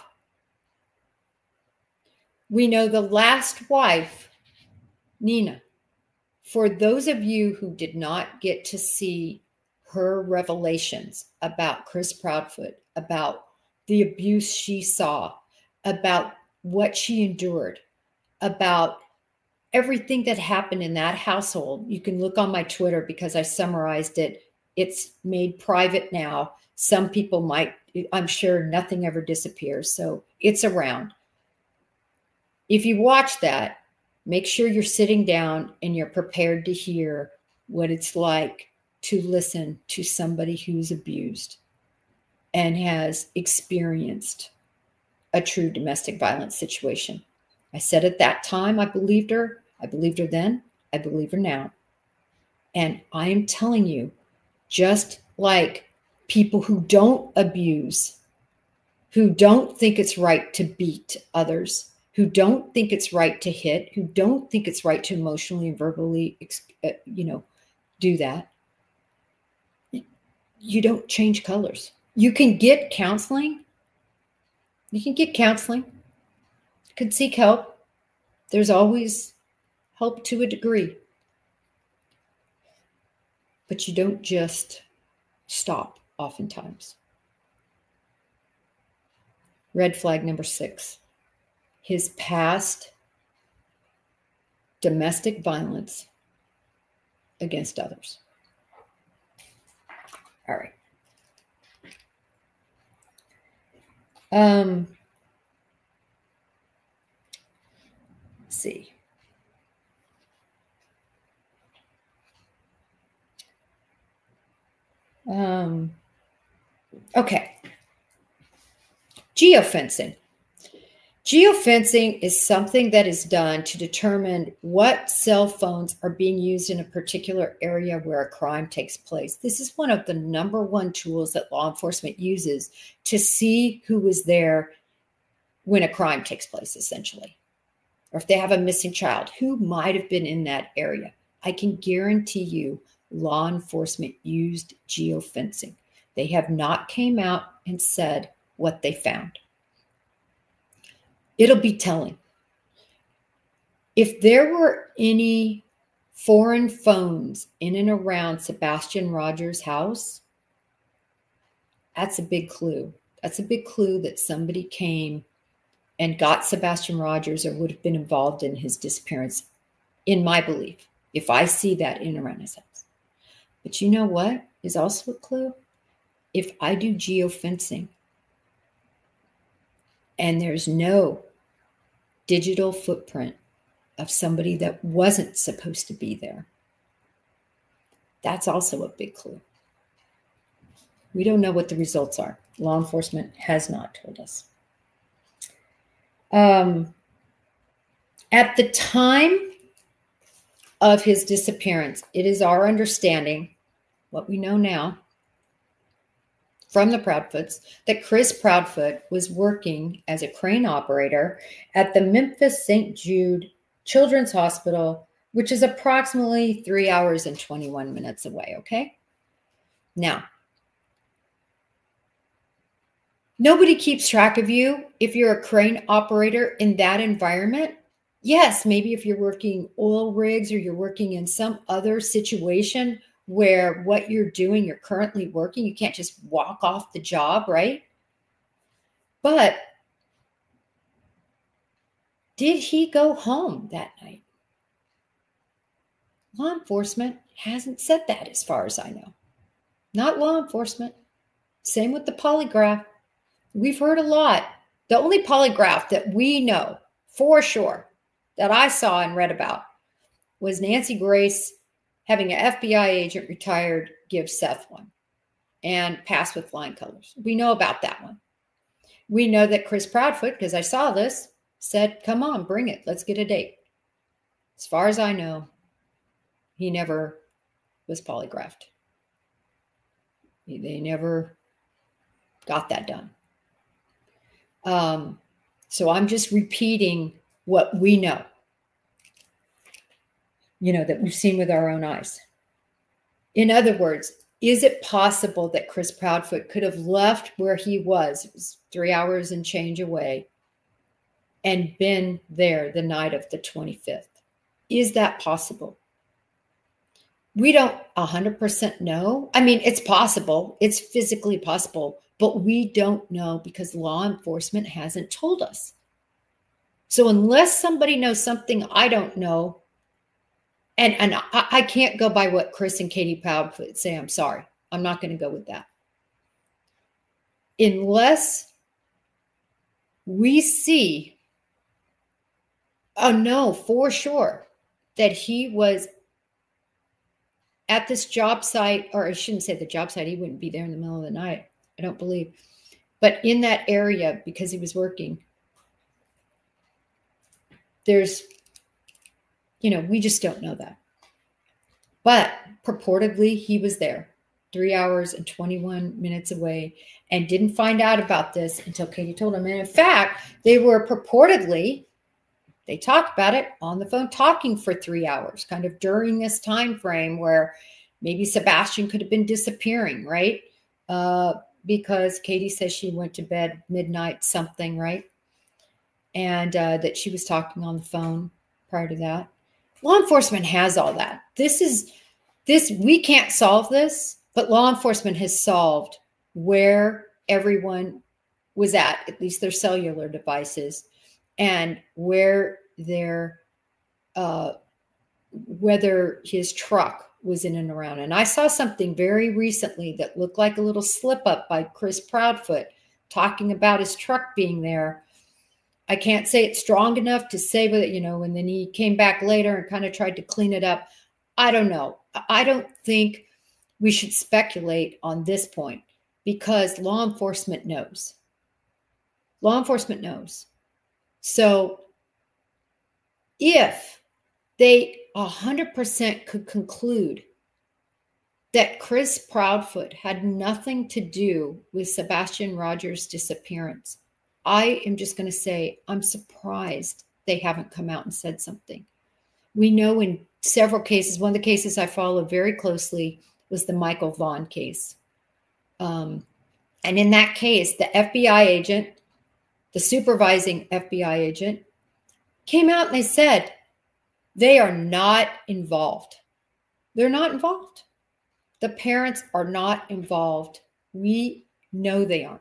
We know the last wife, Nina. For those of you who did not get to see her revelations about Chris Proudfoot, about the abuse she saw, about what she endured, about everything that happened in that household, you can look on my Twitter because I summarized it. It's made private now. Some people might, I'm sure nothing ever disappears. So it's around. If you watch that, make sure you're sitting down and you're prepared to hear what it's like to listen to somebody who's abused and has experienced a true domestic violence situation. I said at that time, I believed her. I believed her then. I believe her now. And I am telling you, just like people who don't abuse, who don't think it's right to beat others, who don't think it's right to hit, who don't think it's right to emotionally and verbally, do that, you don't change colors. You can get counseling. You can get counseling. You can seek help. There's always help to a degree. But you don't just stop oftentimes. Red flag number 6. His past domestic violence against others. All right. Let's see. Okay. Geofencing. Geofencing is something that is done to determine what cell phones are being used in a particular area where a crime takes place. This is one of the number one tools that law enforcement uses to see who was there when a crime takes place, essentially. Or if they have a missing child, who might have been in that area. I can guarantee you law enforcement used geofencing. They have not came out and said what they found. It'll be telling. If there were any foreign phones in and around Sebastian Rogers' house, that's a big clue. That's a big clue that somebody came and got Sebastian Rogers or would have been involved in his disappearance, in my belief, if I see that in and around his house. But you know what is also a clue? If I do geofencing and there's no digital footprint of somebody that wasn't supposed to be there, that's also a big clue. We don't know what the results are. Law enforcement has not told us. At the time of his disappearance, it is our understanding, what we know now from the Proudfoots, that Chris Proudfoot was working as a crane operator at the Memphis St. Jude Children's Hospital, which is approximately 3 hours and 21 minutes away, okay? Now, nobody keeps track of you if you're a crane operator in that environment. Yes, maybe if you're working oil rigs or you're working in some other situation where what you're doing, you're currently working, you can't just walk off the job, right? But did he go home that night? Law enforcement hasn't said that as far as I know. Not law enforcement. Same with the polygraph. We've heard a lot. The only polygraph that we know for sure that I saw and read about was Nancy Grace having an FBI agent retired give Seth one and pass with flying colors. We know about that one. We know that Chris Proudfoot, because I saw this, said, come on, bring it. Let's get a date. As far as I know, he never was polygraphed. They never got that done. So I'm just repeating what we know, that we've seen with our own eyes. In other words, is it possible that Chris Proudfoot could have left where he was? It was 3 hours and change away, and been there the night of the 25th. Is that possible? We don't 100% know. I mean, it's possible. It's physically possible, but we don't know because law enforcement hasn't told us. So unless somebody knows something I don't know, and I can't go by what Chris and Katie Proudfoot say, I'm sorry. I'm not going to go with that. Unless we see, know for sure that he was at this job site, or I shouldn't say the job site, he wouldn't be there in the middle of the night, I don't believe, but in that area because he was working. There's, we just don't know that. But purportedly, he was there 3 hours and 21 minutes away and didn't find out about this until Katie told him. And in fact, they talked about it on the phone, talking for 3 hours, kind of during this time frame where maybe Sebastian could have been disappearing, right? Because Katie says she went to bed midnight something, right? And that she was talking on the phone prior to that. Law enforcement has all that. We can't solve this, but law enforcement has solved where everyone was at least their cellular devices, and where whether his truck was in and around. And I saw something very recently that looked like a little slip up by Chris Proudfoot talking about his truck being there. I can't say it's strong enough to say, but and then he came back later and kind of tried to clean it up. I don't know. I don't think we should speculate on this point because law enforcement knows. Law enforcement knows. So if they 100% could conclude that Chris Proudfoot had nothing to do with Sebastian Rogers' disappearance, I am just going to say I'm surprised they haven't come out and said something. We know in several cases, one of the cases I followed very closely was the Michael Vaughn case. And in that case, the FBI agent, the supervising FBI agent, came out and they said they are not involved. They're not involved. The parents are not involved. We know they aren't.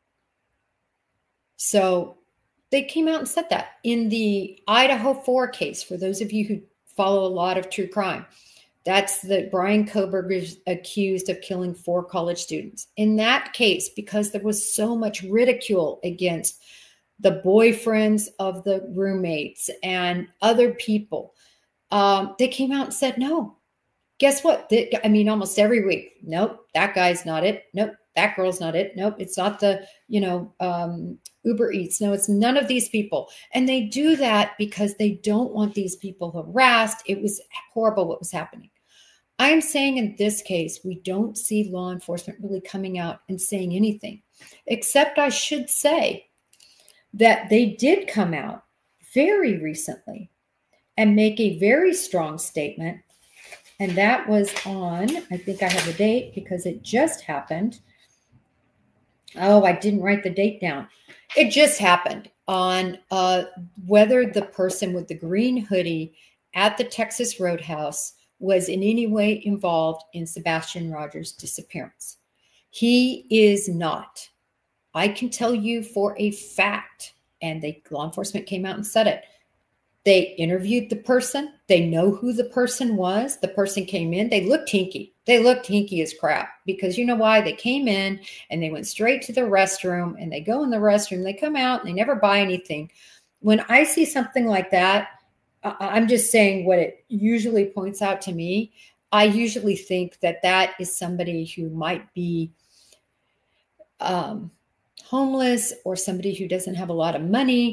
So they came out and said that. In the Idaho 4 case, for those of you who follow a lot of true crime, that's the Brian Koberg is accused of killing 4 college students. In that case, because there was so much ridicule against the boyfriends of the roommates and other people, they came out and said, no. Guess what? Almost every week. Nope, that guy's not it. Nope, that girl's not it. Nope, it's not the, Uber Eats. No, it's none of these people. And they do that because they don't want these people harassed. It was horrible what was happening. I am saying in this case, we don't see law enforcement really coming out and saying anything, except I should say that they did come out very recently and make a very strong statement. And that was on, I think I have the date because it just happened. Oh, I didn't write the date down. It just happened on whether the person with the green hoodie at the Texas Roadhouse was in any way involved in Sebastian Rogers' disappearance. He is not. I can tell you for a fact, and law enforcement came out and said it. They interviewed the person. They know who the person was. The person came in. They looked hinky. They looked hinky as crap because you know why? They came in and they went straight to the restroom, and they go in the restroom. They come out and they never buy anything. When I see something like that, I'm just saying what it usually points out to me. I usually think that is somebody who might be homeless or somebody who doesn't have a lot of money.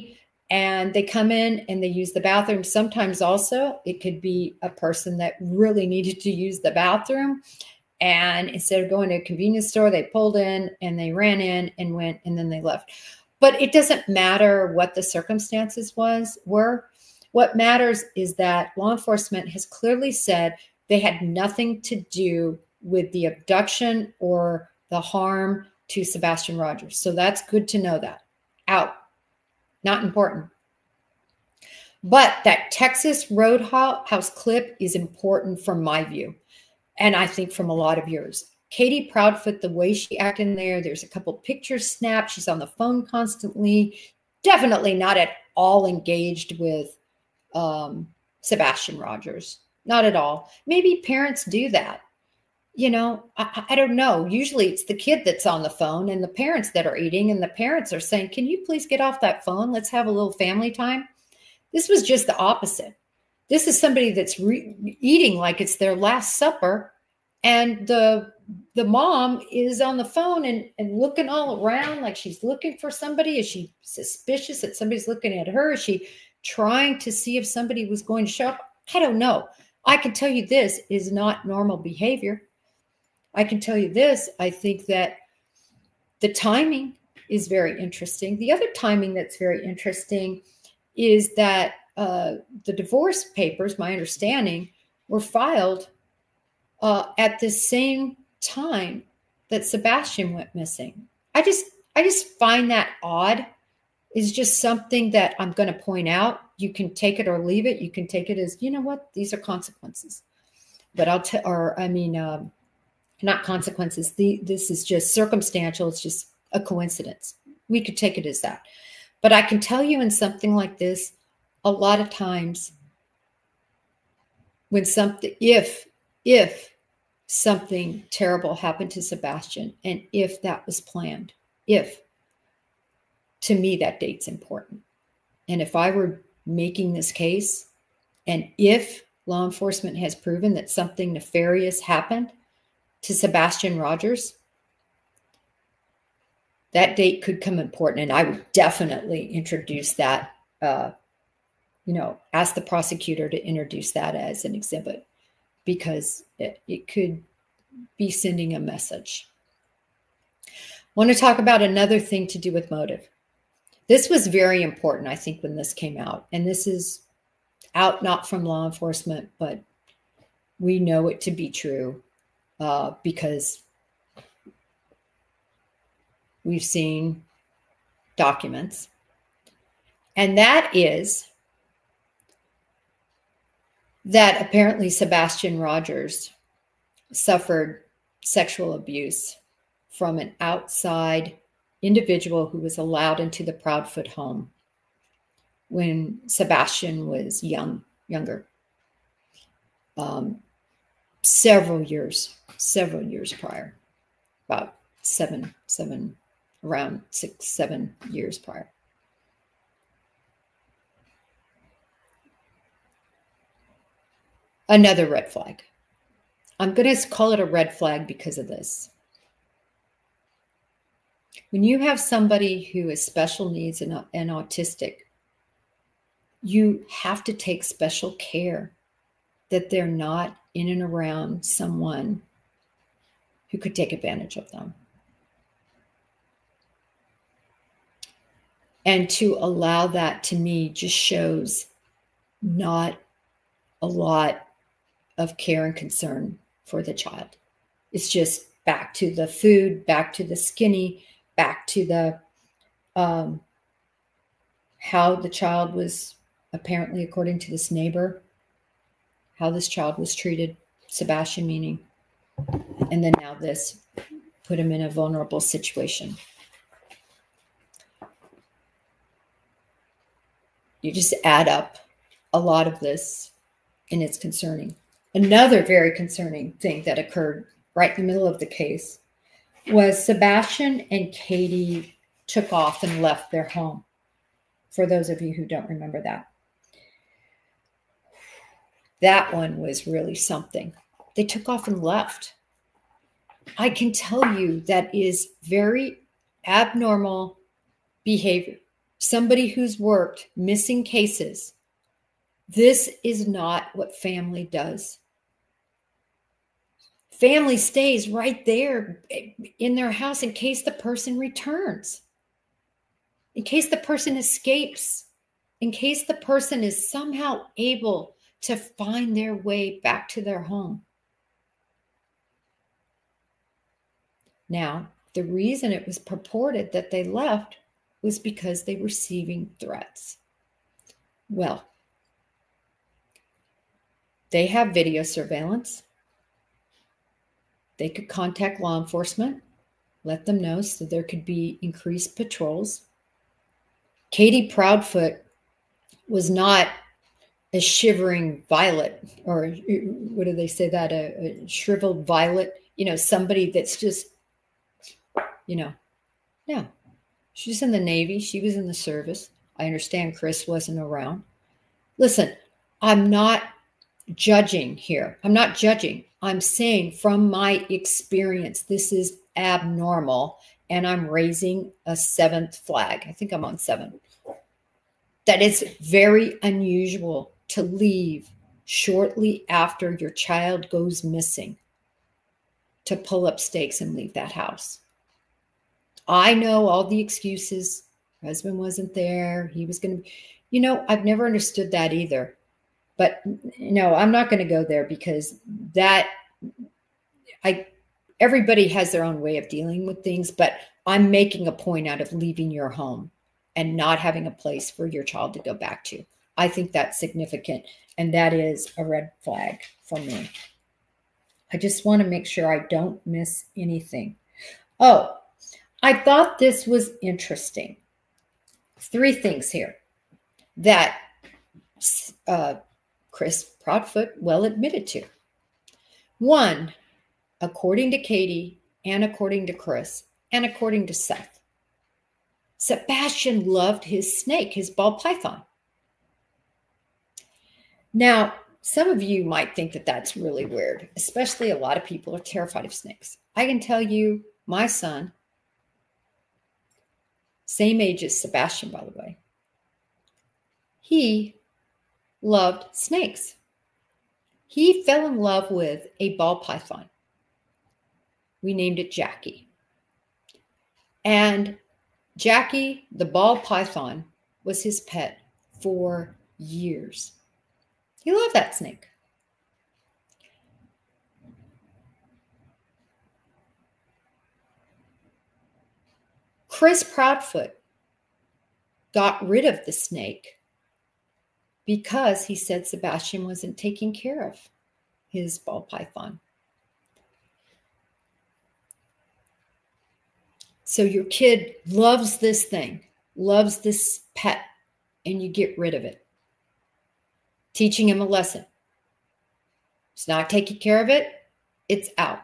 and they come in and they use the bathroom. Sometimes also it could be a person that really needed to use the bathroom. And instead of going to a convenience store, they pulled in and they ran in and went, and then they left. But it doesn't matter what the circumstances were. What matters is that law enforcement has clearly said they had nothing to do with the abduction or the harm to Sebastian Rogers. So that's good to know that. Out. Not important. But that Texas Roadhouse clip is important from my view. And I think from a lot of yours. Katie Proudfoot, the way she acted in there's a couple pictures snapped. She's on the phone constantly. Definitely not at all engaged with Sebastian Rogers. Not at all. Maybe parents do that. You know, I don't know. Usually it's the kid that's on the phone and the parents that are eating, and the parents are saying, can you please get off that phone? Let's have a little family time. This was just the opposite. This is somebody that's eating like it's their last supper, and the mom is on the phone and looking all around like she's looking for somebody. Is she suspicious that somebody's looking at her? Is she trying to see if somebody was going to show up? I don't know. I can tell you this is not normal behavior. I can tell you this. I think that the timing is very interesting. The other timing that's very interesting is that the divorce papers, my understanding, were filed at the same time that Sebastian went missing. I just find that odd. It's just something that I'm going to point out. You can take it or leave it. You can take it as, you know what, these are consequences. But not consequences. This is just circumstantial. It's just a coincidence. We could take it as that. But I can tell you in something like this, a lot of times when if something terrible happened to Sebastian, and if that was planned, to me, that date's important. And if I were making this case, and if law enforcement has proven that something nefarious happened to Sebastian Rogers, that date could come important. And I would definitely introduce that, ask the prosecutor to introduce that as an exhibit, because it could be sending a message. I want to talk about another thing to do with motive. This was very important, I think, when this came out. And this is out not from law enforcement, but we know it to be true because we've seen documents. And that is that apparently Sebastian Rogers suffered sexual abuse from an outside individual who was allowed into the Proudfoot home when Sebastian was younger. Several years prior, about 7 around 6-7 years prior. Another red flag. I'm going to call it a red flag because of this. When you have somebody who has special needs and autistic, you have to take special care that they're not in and around someone who could take advantage of them. And to allow that, to me, just shows not a lot of care and concern for the child. It's just back to the food, back to the skinny, back to the how the child was apparently, according to this neighbor, how this child was treated, Sebastian meaning, and then now this put him in a vulnerable situation. You just add up a lot of this, and it's concerning. Another very concerning thing that occurred right in the middle of the case was Sebastian and Katie took off and left their home. For those of you who don't remember that. That one was really something. They took off and left. I can tell you that is very abnormal behavior. somebody who's worked missing cases, this is not what family does. Family stays right there in their house in case the person returns, in case the person escapes, in case the person is somehow able to find their way back to their home. Now, the reason it was purported that they left was because they were receiving threats. Well, they have video surveillance. They could contact law enforcement, let them know so there could be increased patrols. Katie Proudfoot was not a shivering violet, or what do they say that, a shriveled violet, somebody that's just, no. She's in the Navy. She was in the service. I understand Chris wasn't around. Listen, I'm not judging here. I'm not judging. I'm saying from my experience, this is abnormal, and I'm raising a 7th flag. I think I'm on 7. That it's very unusual to leave shortly after your child goes missing to pull up stakes and leave that house. I know all the excuses. Husband wasn't there. He was going to, I've never understood that either. But no, I'm not going to go there because everybody has their own way of dealing with things, but I'm making a point out of leaving your home and not having a place for your child to go back to. I think that's significant, and that is a red flag for me. I just want to make sure I don't miss anything. Oh, I thought this was interesting. 3 things here that Chris Proudfoot well admitted to. 1, according to Katie and according to Chris and according to Seth, Sebastian loved his snake, his ball python. Now, some of you might think that that's really weird, especially a lot of people are terrified of snakes. I can tell you, my son, same age as Sebastian, by the way, he loved snakes. He fell in love with a ball python. We named it Jackie. And Jackie, the ball python, was his pet for years. He loved that snake. Chris Proudfoot got rid of the snake because he said Sebastian wasn't taking care of his ball python. So your kid loves this thing, loves this pet, and you get rid of it. Teaching him a lesson. He's not taking care of it, it's out.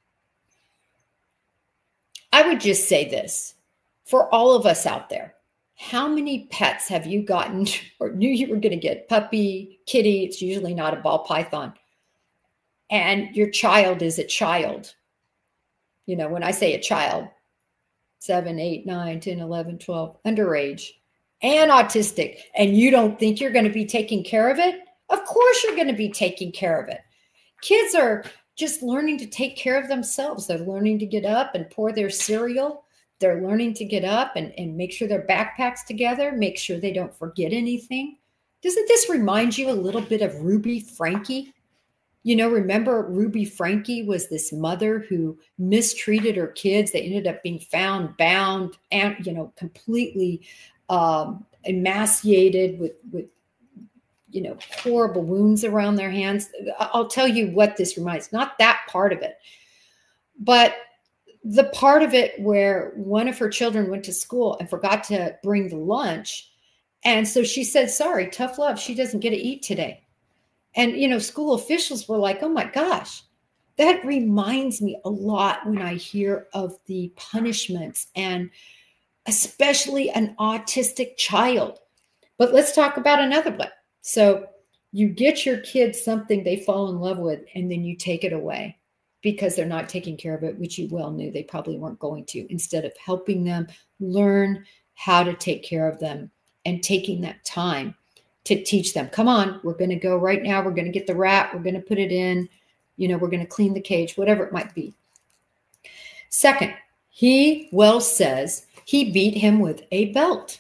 I would just say this, for all of us out there, how many pets have you gotten or knew you were going to get? Puppy, kitty, it's usually not a ball python. And your child is a child. When I say a child, 7, 8, 9, 10, 11, 12, underage, and autistic, and you don't think you're going to be taking care of it? Of course you're going to be taking care of it. Kids are just learning to take care of themselves. They're learning to get up and pour their cereal. They're learning to get up and make sure their backpack's together, make sure they don't forget anything. Doesn't this remind you a little bit of Ruby Franke? Remember Ruby Franke was this mother who mistreated her kids. They ended up being found bound and, completely emaciated with horrible wounds around their hands. I'll tell you what this reminds, not that part of it, but the part of it where one of her children went to school and forgot to bring the lunch. And so she said, sorry, tough love. She doesn't get to eat today. And, school officials were like, oh my gosh, that reminds me a lot when I hear of the punishments and especially an autistic child. But let's talk about another one. So you get your kids something they fall in love with, and then you take it away because they're not taking care of it, which you well knew they probably weren't going to, instead of helping them learn how to take care of them and taking that time to teach them. Come on, we're going to go right now. We're going to get the rat. We're going to put it in. We're going to clean the cage, whatever it might be. Second, he well says he beat him with a belt.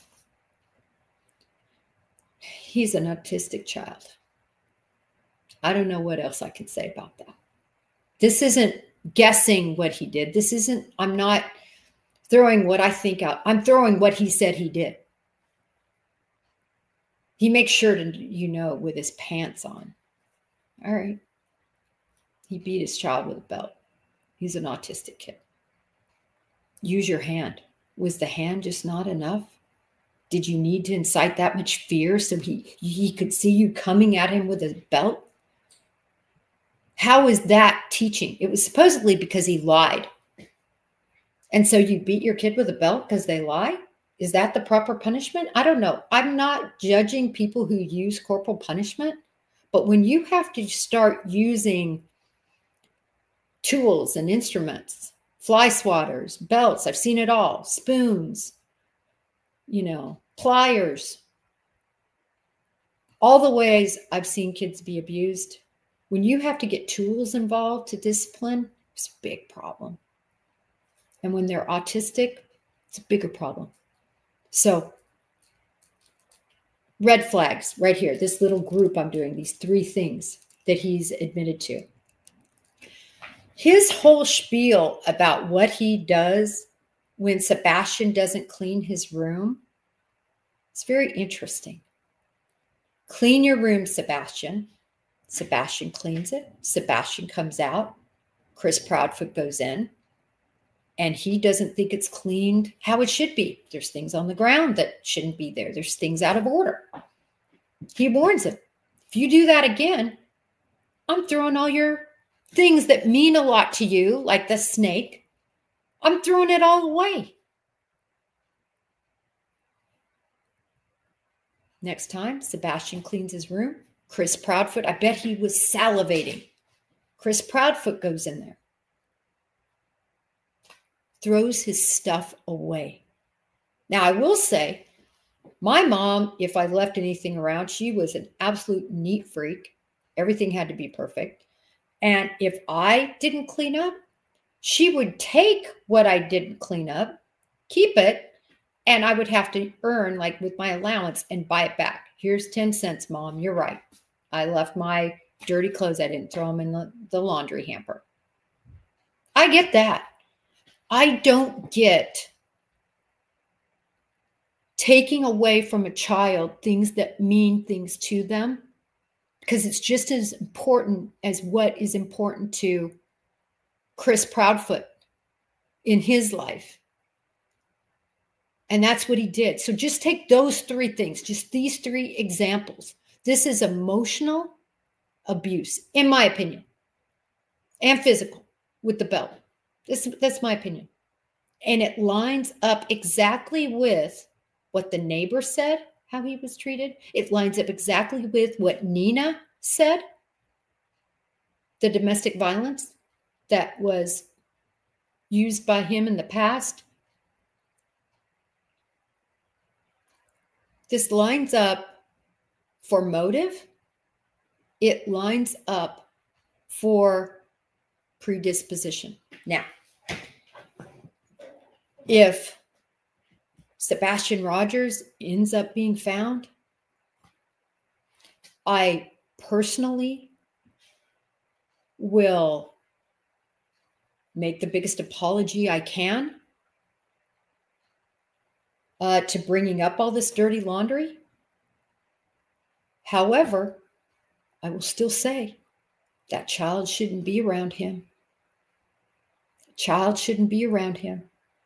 He's an autistic child. I don't know what else I can say about that. This isn't guessing what he did. I'm not throwing what I think out. I'm throwing what he said he did. He makes sure to, with his pants on. All right. He beat his child with a belt. He's an autistic kid. Use your hand. Was the hand just not enough? Did you need to incite that much fear so he could see you coming at him with a belt? How is that teaching? It was supposedly because he lied. And so you beat your kid with a belt because they lie? Is that the proper punishment? I don't know. I'm not judging people who use corporal punishment, but when you have to start using tools and instruments, fly swatters, belts, I've seen it all, spoons, pliers, all the ways I've seen kids be abused. When you have to get tools involved to discipline, it's a big problem. And when they're autistic, it's a bigger problem. So, red flags right here, this little group I'm doing, these 3 things that he's admitted to. His whole spiel about what he does when Sebastian doesn't clean his room, it's very interesting. Clean your room, Sebastian. Sebastian cleans it. Sebastian comes out. Chris Proudfoot goes in. And he doesn't think it's cleaned how it should be. There's things on the ground that shouldn't be there. There's things out of order. He warns him. If you do that again, I'm throwing all your things that mean a lot to you, like the snake, I'm throwing it all away. Next time, Sebastian cleans his room. Chris Proudfoot, I bet he was salivating. Chris Proudfoot goes in there. Throws his stuff away. Now, I will say, my mom, if I left anything around, she was an absolute neat freak. Everything had to be perfect. And if I didn't clean up, she would take what I didn't clean up, keep it, and I would have to earn, like with my allowance, and buy it back. Here's 10 cents, Mom. You're right. I left my dirty clothes. I didn't throw them in the laundry hamper. I get that. I don't get taking away from a child things that mean things to them, because it's just as important as what is important to Chris Proudfoot in his life. And that's what he did. So just take those 3 things, just these 3 examples. This is emotional abuse, in my opinion, and physical with the belt. That's my opinion. And it lines up exactly with what the neighbor said, how he was treated. It lines up exactly with what Nina said, the domestic violence that was used by him in the past. This lines up for motive. It lines up for predisposition. Now, if Sebastian Rogers ends up being found, I personally will make the biggest apology I can to bringing up all this dirty laundry. However, I will still say that child shouldn't be around him. Child shouldn't be around him.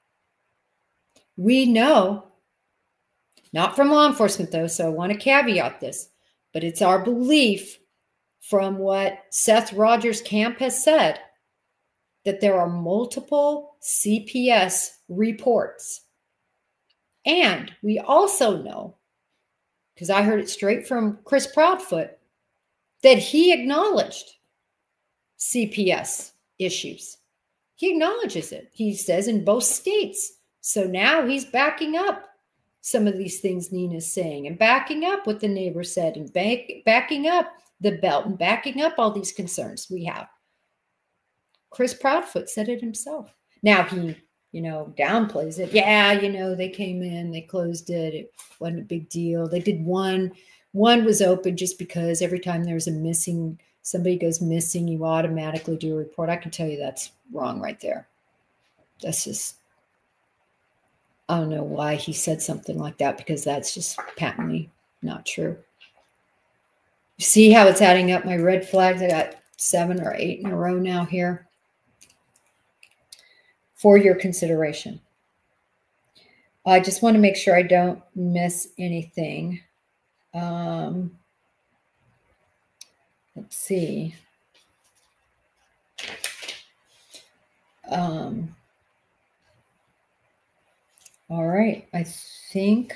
We know, not from law enforcement though, so I want to caveat this, but it's our belief from what Seth Rogers' camp has said that there are multiple CPS reports. And we also know, because I heard it straight from Chris Proudfoot, that he acknowledged CPS issues. He acknowledges it. He says in both states. So now he's backing up some of these things Nina's saying and backing up what the neighbor said and backing up the belt and backing up all these concerns we have. Chris Proudfoot said it himself. Now he, downplays it. Yeah, they came in, they closed it. It wasn't a big deal. They did one was open just because every time there's somebody goes missing, you automatically do a report. I can tell you that's wrong right there. That's just, I don't know why he said something like that, because that's just patently not true. See how it's adding up my red flags? I got 7 or 8 in a row now here for your consideration. I just want to make sure I don't miss anything. Let's see. All right. I think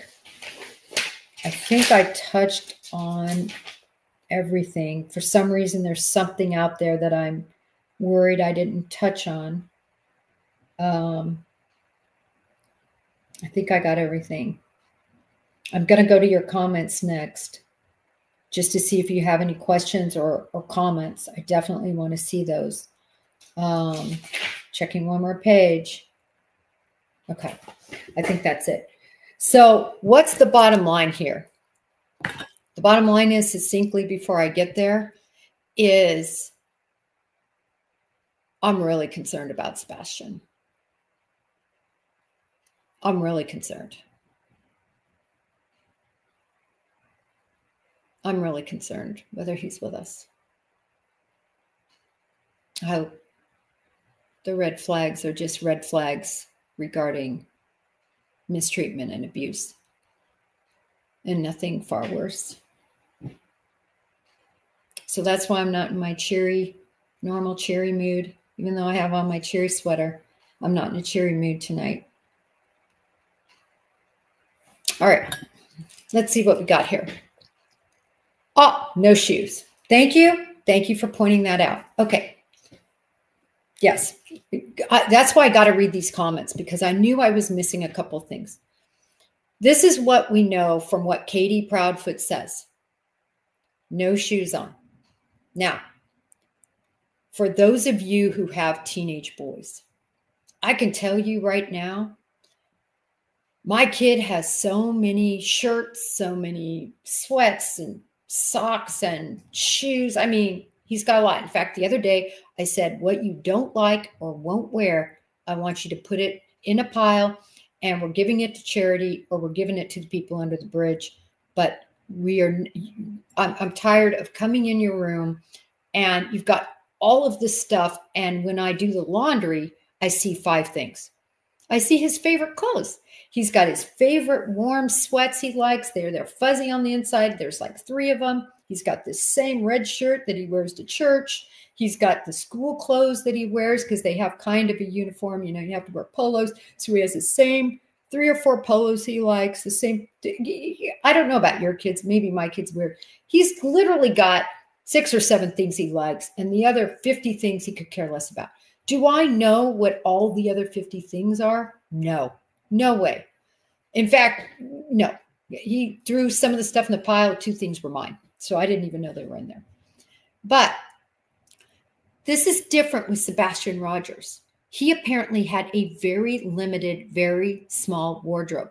I touched on everything. For some reason, there's something out there that I'm worried I didn't touch on. I think I got everything. I'm going to go to your comments next, just to see if you have any questions or comments. I definitely want to see those. Checking one more page. Okay. I think that's it. So what's the bottom line here? The bottom line is, succinctly before I get there, is I'm really concerned about Sebastian. I'm really concerned. I'm really concerned whether he's with us. I hope the red flags are just red flags regarding mistreatment and abuse, and nothing far worse. So that's why I'm not in my normal cheery mood. Even though I have on my cheery sweater, I'm not in a cheery mood tonight. All right, let's see what we got here. Oh, no shoes. Thank you. Thank you for pointing that out. Okay. Yes, that's why I got to read these comments, because I knew I was missing a couple of things. This is what we know from what Katie Proudfoot says. No shoes on. Now, for those of you who have teenage boys, I can tell you right now, my kid has so many shirts, so many sweats and socks and shoes. I mean, he's got a lot. In fact, the other day I said, what you don't like or won't wear, I want you to put it in a pile, and we're giving it to charity, or we're giving it to the people under the bridge. But I'm tired of coming in your room and you've got all of this stuff. And when I do the laundry, I see 5 things. I see his favorite clothes. He's got his favorite warm sweats he likes. They're fuzzy on the inside. There's like 3 of them. He's got this same red shirt that he wears to church. He's got the school clothes that he wears because they have kind of a uniform. You have to wear polos. So he has the same 3 or 4 polos he likes. The same. I don't know about your kids. Maybe my kids wear. He's literally got 6 or 7 things he likes, and the other 50 things he could care less about. Do I know what all the other 50 things are? No. No way. In fact, no. He threw some of the stuff in the pile. 2 things were mine. So I didn't even know they were in there. But this is different with Sebastian Rogers. He apparently had a very limited, very small wardrobe.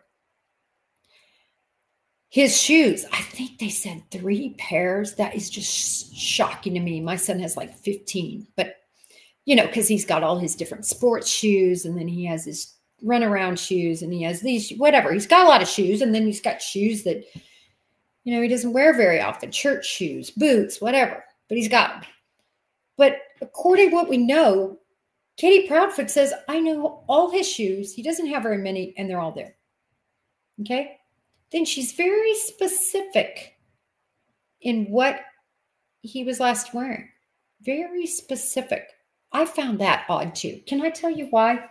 His shoes, I think they said 3 pairs. That is just shocking to me. My son has like 15. But, because he's got all his different sports shoes, and then he has his runaround shoes, and he has these, whatever. He's got a lot of shoes, and then he's got shoes that, he doesn't wear very often. Church shoes, boots, whatever. But he's got them. But according to what we know, Katie Proudfoot says, I know all his shoes. He doesn't have very many, and they're all there. Okay? Then she's very specific in what he was last wearing. Very specific. I found that odd too. Can I tell you why?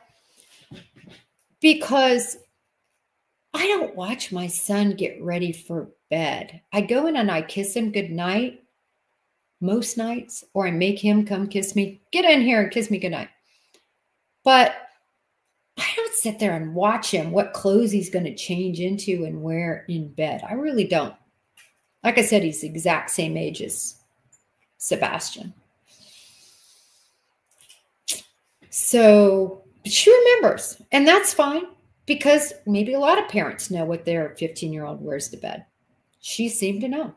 Because I don't watch my son get ready for bed. I go in and I kiss him goodnight most nights, or I make him come kiss me. Get in here and kiss me goodnight. But I don't sit there and watch him, what clothes he's going to change into and wear in bed. I really don't. Like I said, he's the exact same age as Sebastian. So she remembers, and that's fine, because maybe a lot of parents know what their 15-year-old wears to bed. She seemed to know.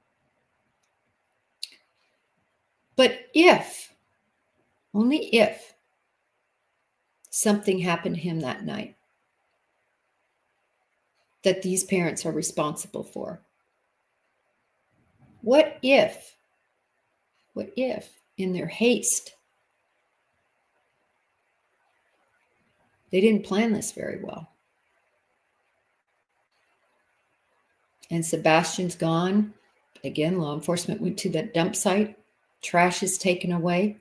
But if, only if, something happened to him that night that these parents are responsible for, what if in their haste, they didn't plan this very well, and Sebastian's gone? Again, law enforcement went to that dump site. Trash is taken away.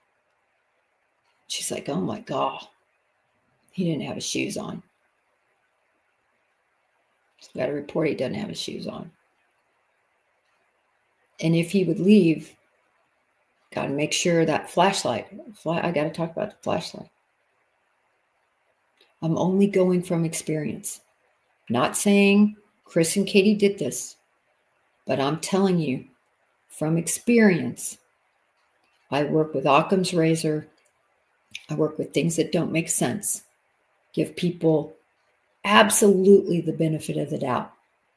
She's like, oh my God, he didn't have his shoes on. Got a report he doesn't have his shoes on. And if he would leave, got to make sure that flashlight, I got to talk about the flashlight. I'm only going from experience. Not saying Chris and Katie did this, but I'm telling you from experience. I work with Occam's razor. I work with things that don't make sense. Give people absolutely the benefit of the doubt.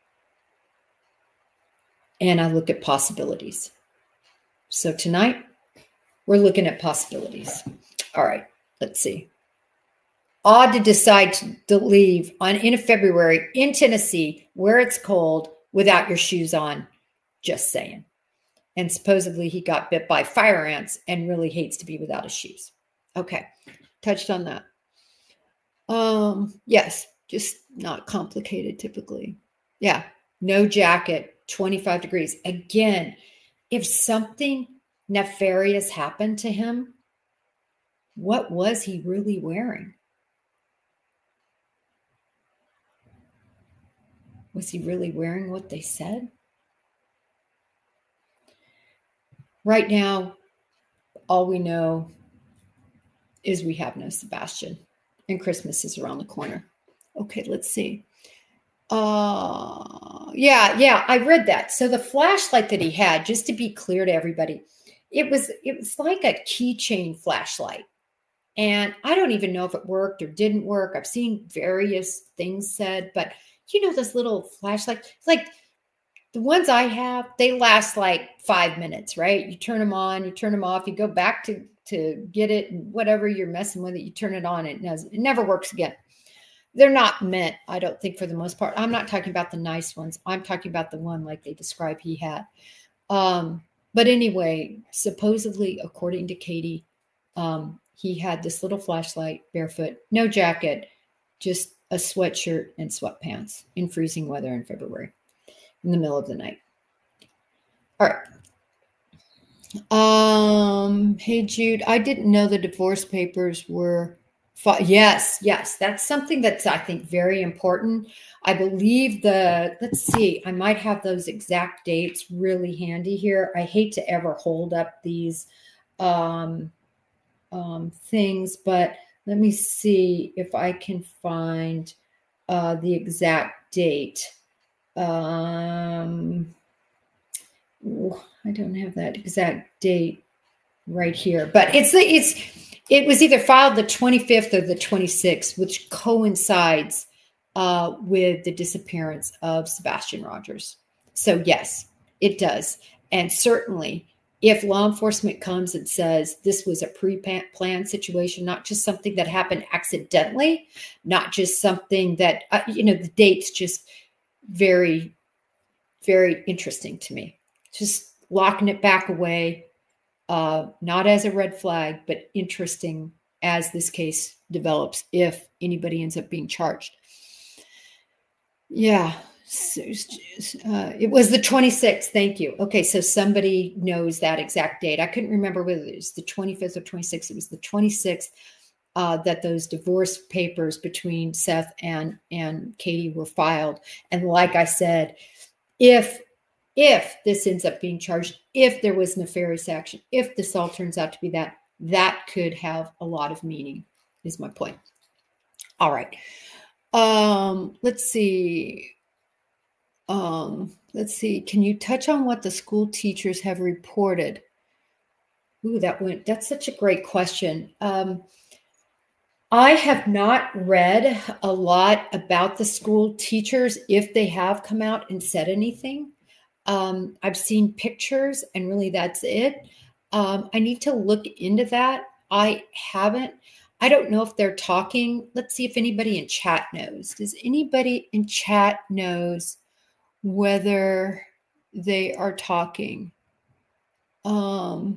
And I look at possibilities. So tonight, we're looking at possibilities. All right, let's see. Odd to decide to leave in February in Tennessee where it's cold without your shoes on. Just saying. And supposedly he got bit by fire ants and really hates to be without his shoes. Okay, touched on that. Yes, just not complicated typically. Yeah, no jacket, 25 degrees. Again, if something nefarious happened to him, what was he really wearing? Was he really wearing what they said? Right now, all we know is we have no Sebastian, and Christmas is around the corner. Okay, let's see. Yeah, I read that. So the flashlight that he had, just to be clear to everybody, it was like a keychain flashlight. And I don't even know if it worked or didn't work. I've seen various things said, but you know, this little flashlight, like the ones I have, they last like 5 minutes, right? You turn them on, you turn them off, you go back to get it, and whatever you're messing with it, you turn it on, it never works again. They're not meant, I don't think, for the most part. I'm not talking about the nice ones. I'm talking about the one like they described he had. But anyway, supposedly, according to Katie, he had this little flashlight, barefoot, no jacket, just a sweatshirt and sweatpants in freezing weather in February, in the middle of the night. All right. Hey, Jude, I didn't know the divorce papers were... Yes, that's something that's, I think, very important. I believe let's see, I might have those exact dates really handy here. I hate to ever hold up these things, but let me see if I can find the exact date. I don't have that exact date right here, but it was either filed the 25th or the 26th, which coincides with the disappearance of Sebastian Rogers. So yes, it does. And certainly if law enforcement comes and says this was a pre-planned situation, not just something that happened accidentally, not just something that, the date's just very, very interesting to me. Just locking it back away. Not as a red flag, but interesting as this case develops, if anybody ends up being charged. Yeah, it was the 26th. Thank you. Okay, so somebody knows that exact date. I couldn't remember whether it was the 25th or 26th. It was the 26th that those divorce papers between Seth and Katie were filed. And like I said, if this ends up being charged, if there was nefarious action, if this all turns out to be that could have a lot of meaning, is my point. All right. Let's see. Can you touch on what the school teachers have reported? Ooh, that's such a great question. I have not read a lot about the school teachers, if they have come out and said anything. I've seen pictures and really that's it. I need to look into that. I haven't. I don't know if they're talking. Let's see if anybody in chat knows. Does anybody in chat knows whether they are talking? No.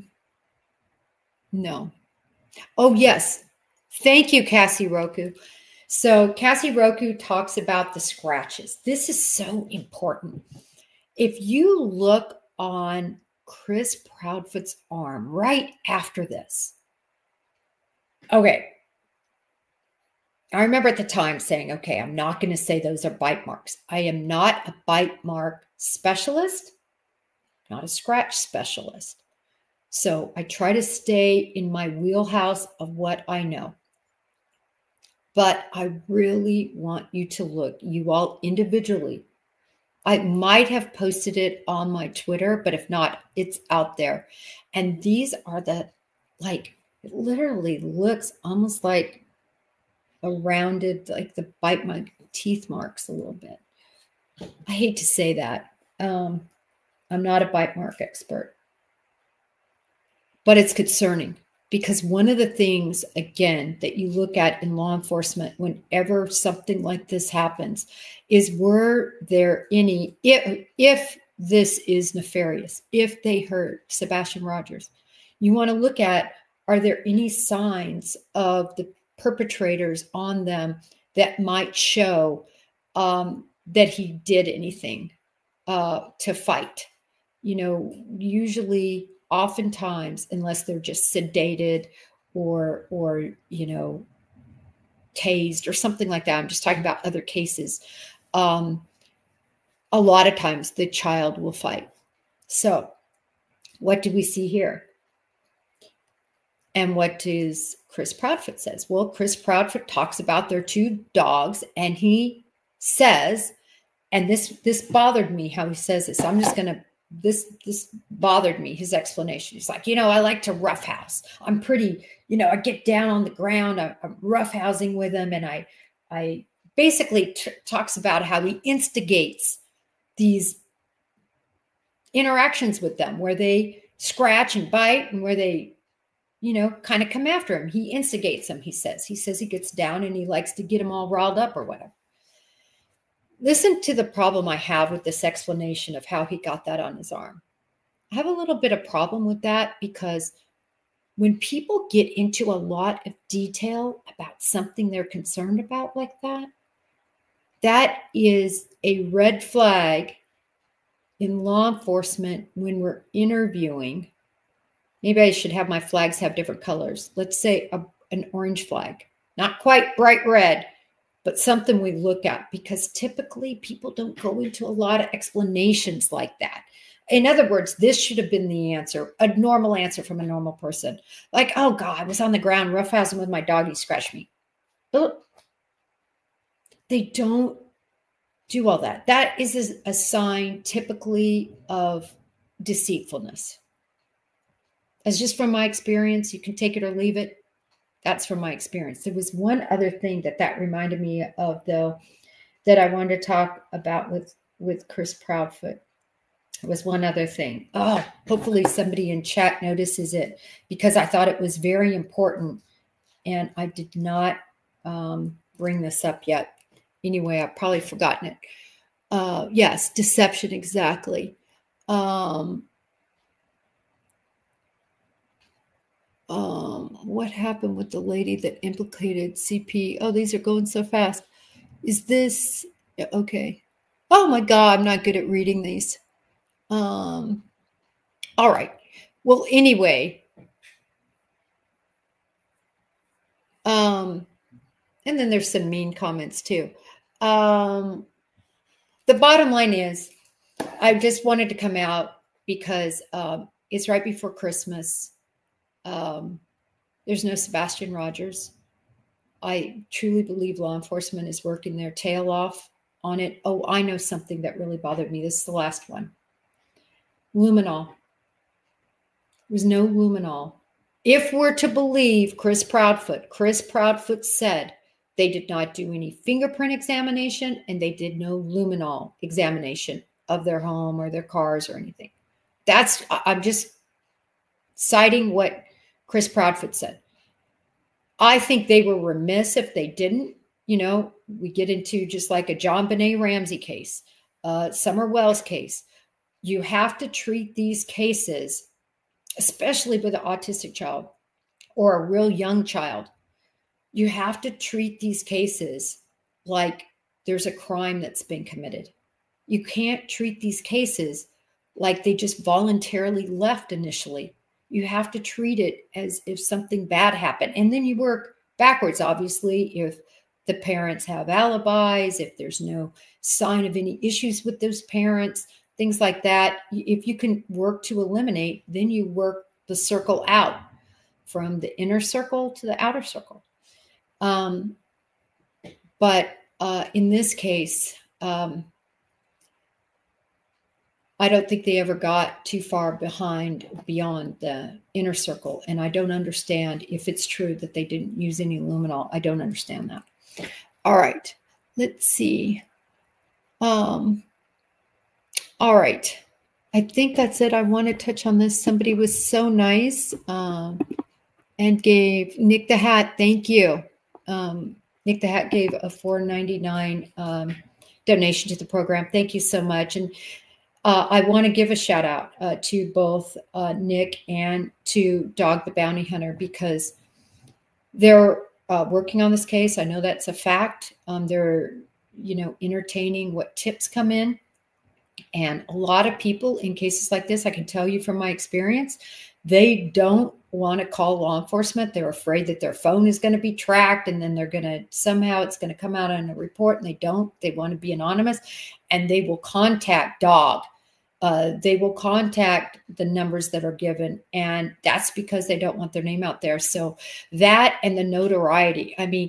Oh, yes. Thank you, Cassie Roku. So Cassie Roku talks about the scratches. This is so important. If you look on Chris Proudfoot's arm right after this. Okay. I remember at the time saying, okay, I'm not going to say those are bite marks. I am not a bite mark specialist, not a scratch specialist. So I try to stay in my wheelhouse of what I know. But I really want you to look, you all individually. I might have posted it on my Twitter, but if not, it's out there. And these are it literally looks almost like a rounded, like the bite mark, teeth marks a little bit. I hate to say that. I'm not a bite mark expert. But it's concerning because one of the things, again, that you look at in law enforcement whenever something like this happens is were there any, if this is nefarious, if they hurt Sebastian Rogers, you want to look at, are there any signs of the perpetrators on them that might show that he did anything to fight? Usually, oftentimes, unless they're just sedated or tased or something like that. I'm just talking about other cases. A lot of times the child will fight. So what do we see here? And what does Chris Proudfoot says? Well, Chris Proudfoot talks about their two dogs, and he says, and this bothered me how he says this. I'm just going to, this bothered me, his explanation. He's like, I like to roughhouse. I'm pretty, I get down on the ground. I'm roughhousing with him. And I basically talks about how he instigates these interactions with them where they scratch and bite and where they, kind of come after him. He instigates them, he says. He says he gets down and he likes to get them all riled up or whatever. Listen to the problem I have with this explanation of how he got that on his arm. I have a little bit of problem with that because when people get into a lot of detail about something they're concerned about like that, that is a red flag in law enforcement when we're interviewing. Maybe I should have my flags have different colors. Let's say an orange flag, not quite bright red, but something we look at because typically people don't go into a lot of explanations like that. In other words, this should have been the answer, a normal answer from a normal person. Like, oh God, I was on the ground roughhousing with my dog, he scratched me. But they don't do all that. That is a sign typically of deceitfulness. As just from my experience, you can take it or leave it. That's from my experience. There was one other thing that reminded me of, though, that I wanted to talk about with Chris Proudfoot. There was one other thing. Oh, hopefully somebody in chat notices it because I thought it was very important and I did not bring this up yet. Anyway, I've probably forgotten it. Yes, deception, exactly. What happened with the lady that implicated CP? Oh, these are going so fast. Is this okay? Oh my God, I'm not good at reading these. All right. Well, anyway. And then there's some mean comments too. The bottom line is, I just wanted to come out because it's right before Christmas. There's no Sebastian Rogers. I truly believe law enforcement is working their tail off on it. Oh, I know something that really bothered me. This is the last one. Luminol. There was no luminol. If we're to believe Chris Proudfoot said they did not do any fingerprint examination and they did no luminol examination of their home or their cars or anything. I'm just citing what Chris Proudfoot said. I think they were remiss if they didn't. You know, we get into just like a John Benet Ramsey case, Summer Wells case. You have to treat these cases, especially with an autistic child or a real young child. You have to treat these cases like there's a crime that's been committed. You can't treat these cases like they just voluntarily left initially. You have to treat it as if something bad happened. And then you work backwards, obviously, if the parents have alibis, if there's no sign of any issues with those parents, things like that. If you can work to eliminate, then you work the circle out from the inner circle to the outer circle. But in this case, I don't think they ever got too far beyond the inner circle. And I don't understand if it's true that they didn't use any luminol. I don't understand that. All right. Let's see. All right. I think that's it. I want to touch on this. Somebody was so nice and gave Nick the Hat. Thank you. Nick the Hat gave a $4.99 donation to the program. Thank you so much. And I want to give a shout out to both Nick and to Dog the Bounty Hunter because they're working on this case. I know that's a fact. They're, entertaining what tips come in. And a lot of people in cases like this, I can tell you from my experience, they don't want to call law enforcement. They're afraid that their phone is going to be tracked and then somehow it's going to come out on a report, and they want to be anonymous, and they will contact Dog. They will contact the numbers that are given, and that's because they don't want their name out there. So that and the notoriety. I mean,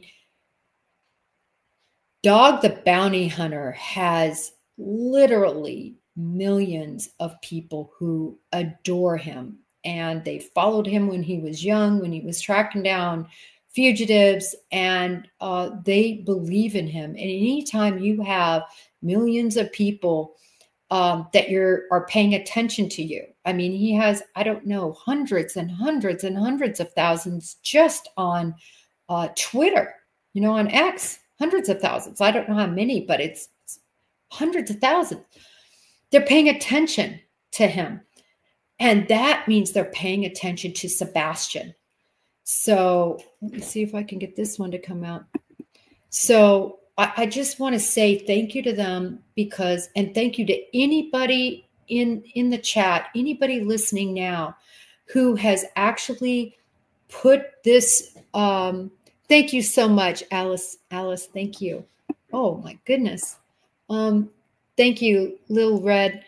Dog the Bounty Hunter has literally millions of people who adore him, and they followed him when he was young, when he was tracking down fugitives, and they believe in him. And anytime you have millions of people that are paying attention to you. I mean, he has, I don't know, hundreds and hundreds and hundreds of thousands just on Twitter, on X, hundreds of thousands. I don't know how many, but it's hundreds of thousands. They're paying attention to him. And that means they're paying attention to Sebastian. So let me see if I can get this one to come out. So I just want to say thank you to them and thank you to anybody in the chat, anybody listening now who has actually put this. Thank you so much, Alice. Alice, thank you. Oh my goodness. Thank you, Lil Red.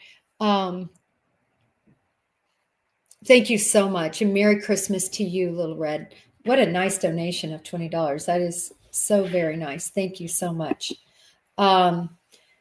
Thank you so much. And Merry Christmas to you, Little Red. What a nice donation of $20. That is so very nice. Thank you so much. And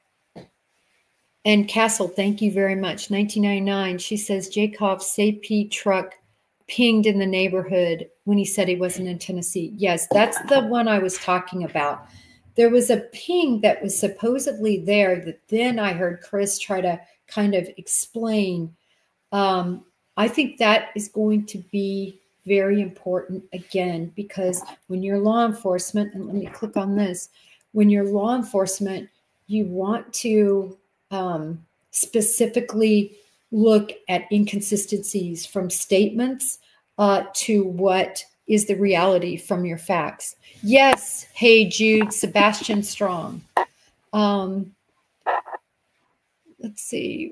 Castle, thank you very much. 1999, she says, Jaykov's SAP truck pinged in the neighborhood when he said he wasn't in Tennessee. Yes, that's the one I was talking about. There was a ping that was supposedly there that then I heard Chris try to kind of explain. I think that is going to be very important again, because when you're law enforcement, and let me click on this, when you're law enforcement, you want to specifically look at inconsistencies from statements to what is the reality from your facts. Yes. Hey, Jude, Sebastian Strong. Let's see.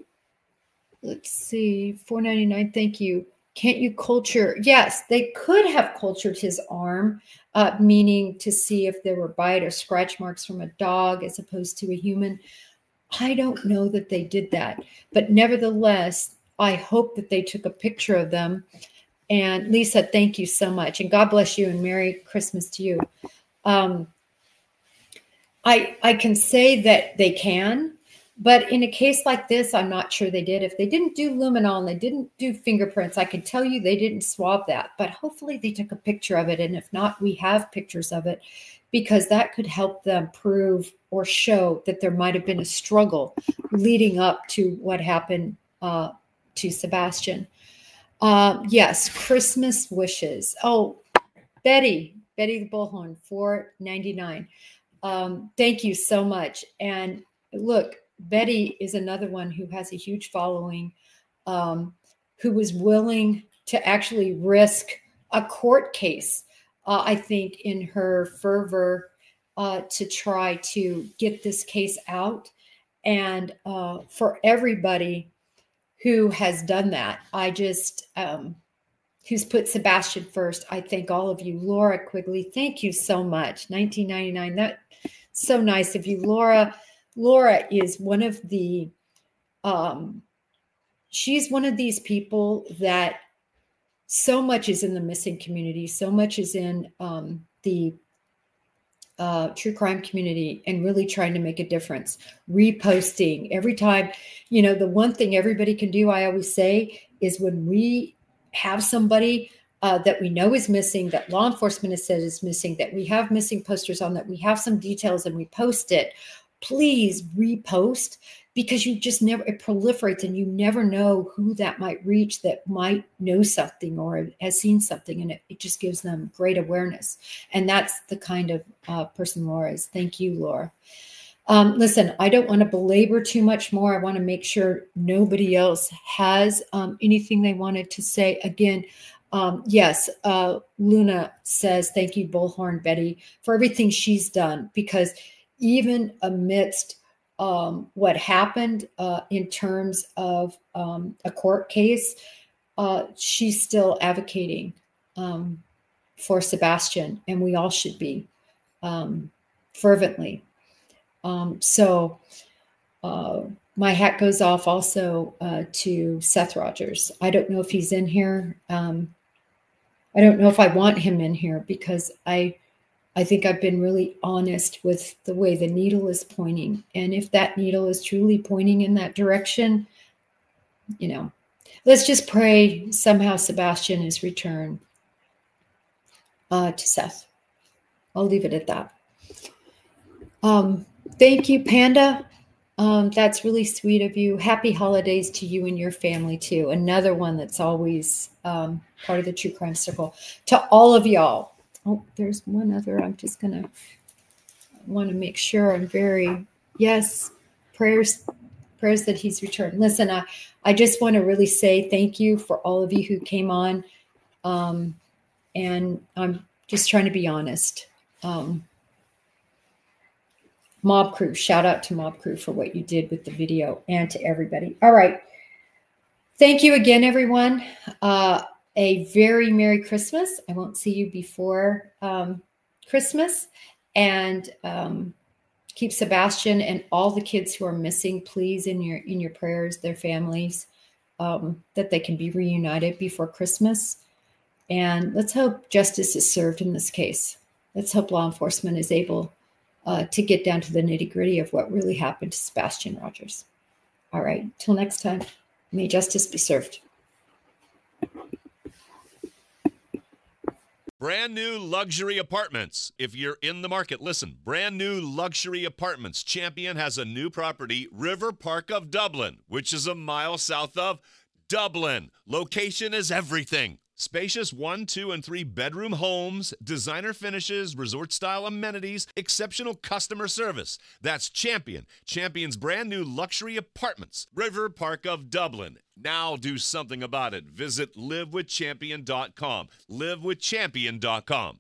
$4.99. Thank you. Can't you culture? Yes, they could have cultured his arm, meaning to see if there were bite or scratch marks from a dog as opposed to a human. I don't know that they did that, but nevertheless, I hope that they took a picture of them. And Lisa, thank you so much. And God bless you and Merry Christmas to you. I can say that they can, but in a case like this, I'm not sure they did. If they didn't do luminol and they didn't do fingerprints, I can tell you they didn't swab that, but hopefully they took a picture of it. And if not, we have pictures of it, because that could help them prove or show that there might have been a struggle leading up to what happened to Sebastian. Yes, Christmas wishes. Oh, Betty the Bullhorn, $4.99. Thank you so much. And look, Betty is another one who has a huge following, who was willing to actually risk a court case, I think, in her fervor to try to get this case out. And for everybody who has done that, I just, who's put Sebastian first, I thank all of you. Laura Quigley, thank you so much. $19.99. That's so nice of you, Laura. Laura is one of the, she's one of these people that so much is in the missing community, so much is in the true crime community, and really trying to make a difference. Reposting every time, you know, the one thing everybody can do, I always say, is when we have somebody that we know is missing, that law enforcement has said is missing, that we have missing posters on, that we have some details and we post it, please repost, because you just never, it proliferates and you never know who that might reach, that might know something or has seen something, and it just gives them great awareness. And that's the kind of person Laura is. Thank you, Laura. Listen, I don't want to belabor too much more. I want to make sure nobody else has anything they wanted to say. Again, yes, Luna says, thank you, Bullhorn Betty, for everything she's done, because even amidst what happened in terms of a court case, she's still advocating for Sebastian, and we all should be fervently. So my hat goes off also to Seth Rogers. I don't know if he's in here. I don't know if I want him in here, because I think I've been really honest with the way the needle is pointing. And if that needle is truly pointing in that direction, you know, let's just pray somehow Sebastian is returned to Seth. I'll leave it at that. Thank you, Panda. That's really sweet of you. Happy holidays to you and your family too. Another one that's always part of the True Crime Circle. To all of y'all. Oh, there's one other. I'm just going to want to make sure I'm yes, prayers that he's returned. Listen, I just want to really say thank you for all of you who came on. And I'm just trying to be honest. Mob Crew, shout out to Mob Crew for what you did with the video, and to everybody. All right. Thank you again, everyone. A very Merry Christmas. I won't see you before Christmas. And keep Sebastian and all the kids who are missing, please, in your prayers, their families, that they can be reunited before Christmas. And let's hope justice is served in this case. Let's hope law enforcement is able to get down to the nitty-gritty of what really happened to Sebastian Rogers. All right. Till next time, may justice be served. Brand new luxury apartments. If you're in the market, listen. Brand new luxury apartments. Champion has a new property, River Park of Dublin, which is a mile south of Dublin. Location is everything. Spacious 1, 2, and 3 bedroom homes, designer finishes, resort-style amenities, exceptional customer service. That's Champion. Champion's brand new luxury apartments, River Park of Dublin. Now do something about it. Visit livewithchampion.com. livewithchampion.com.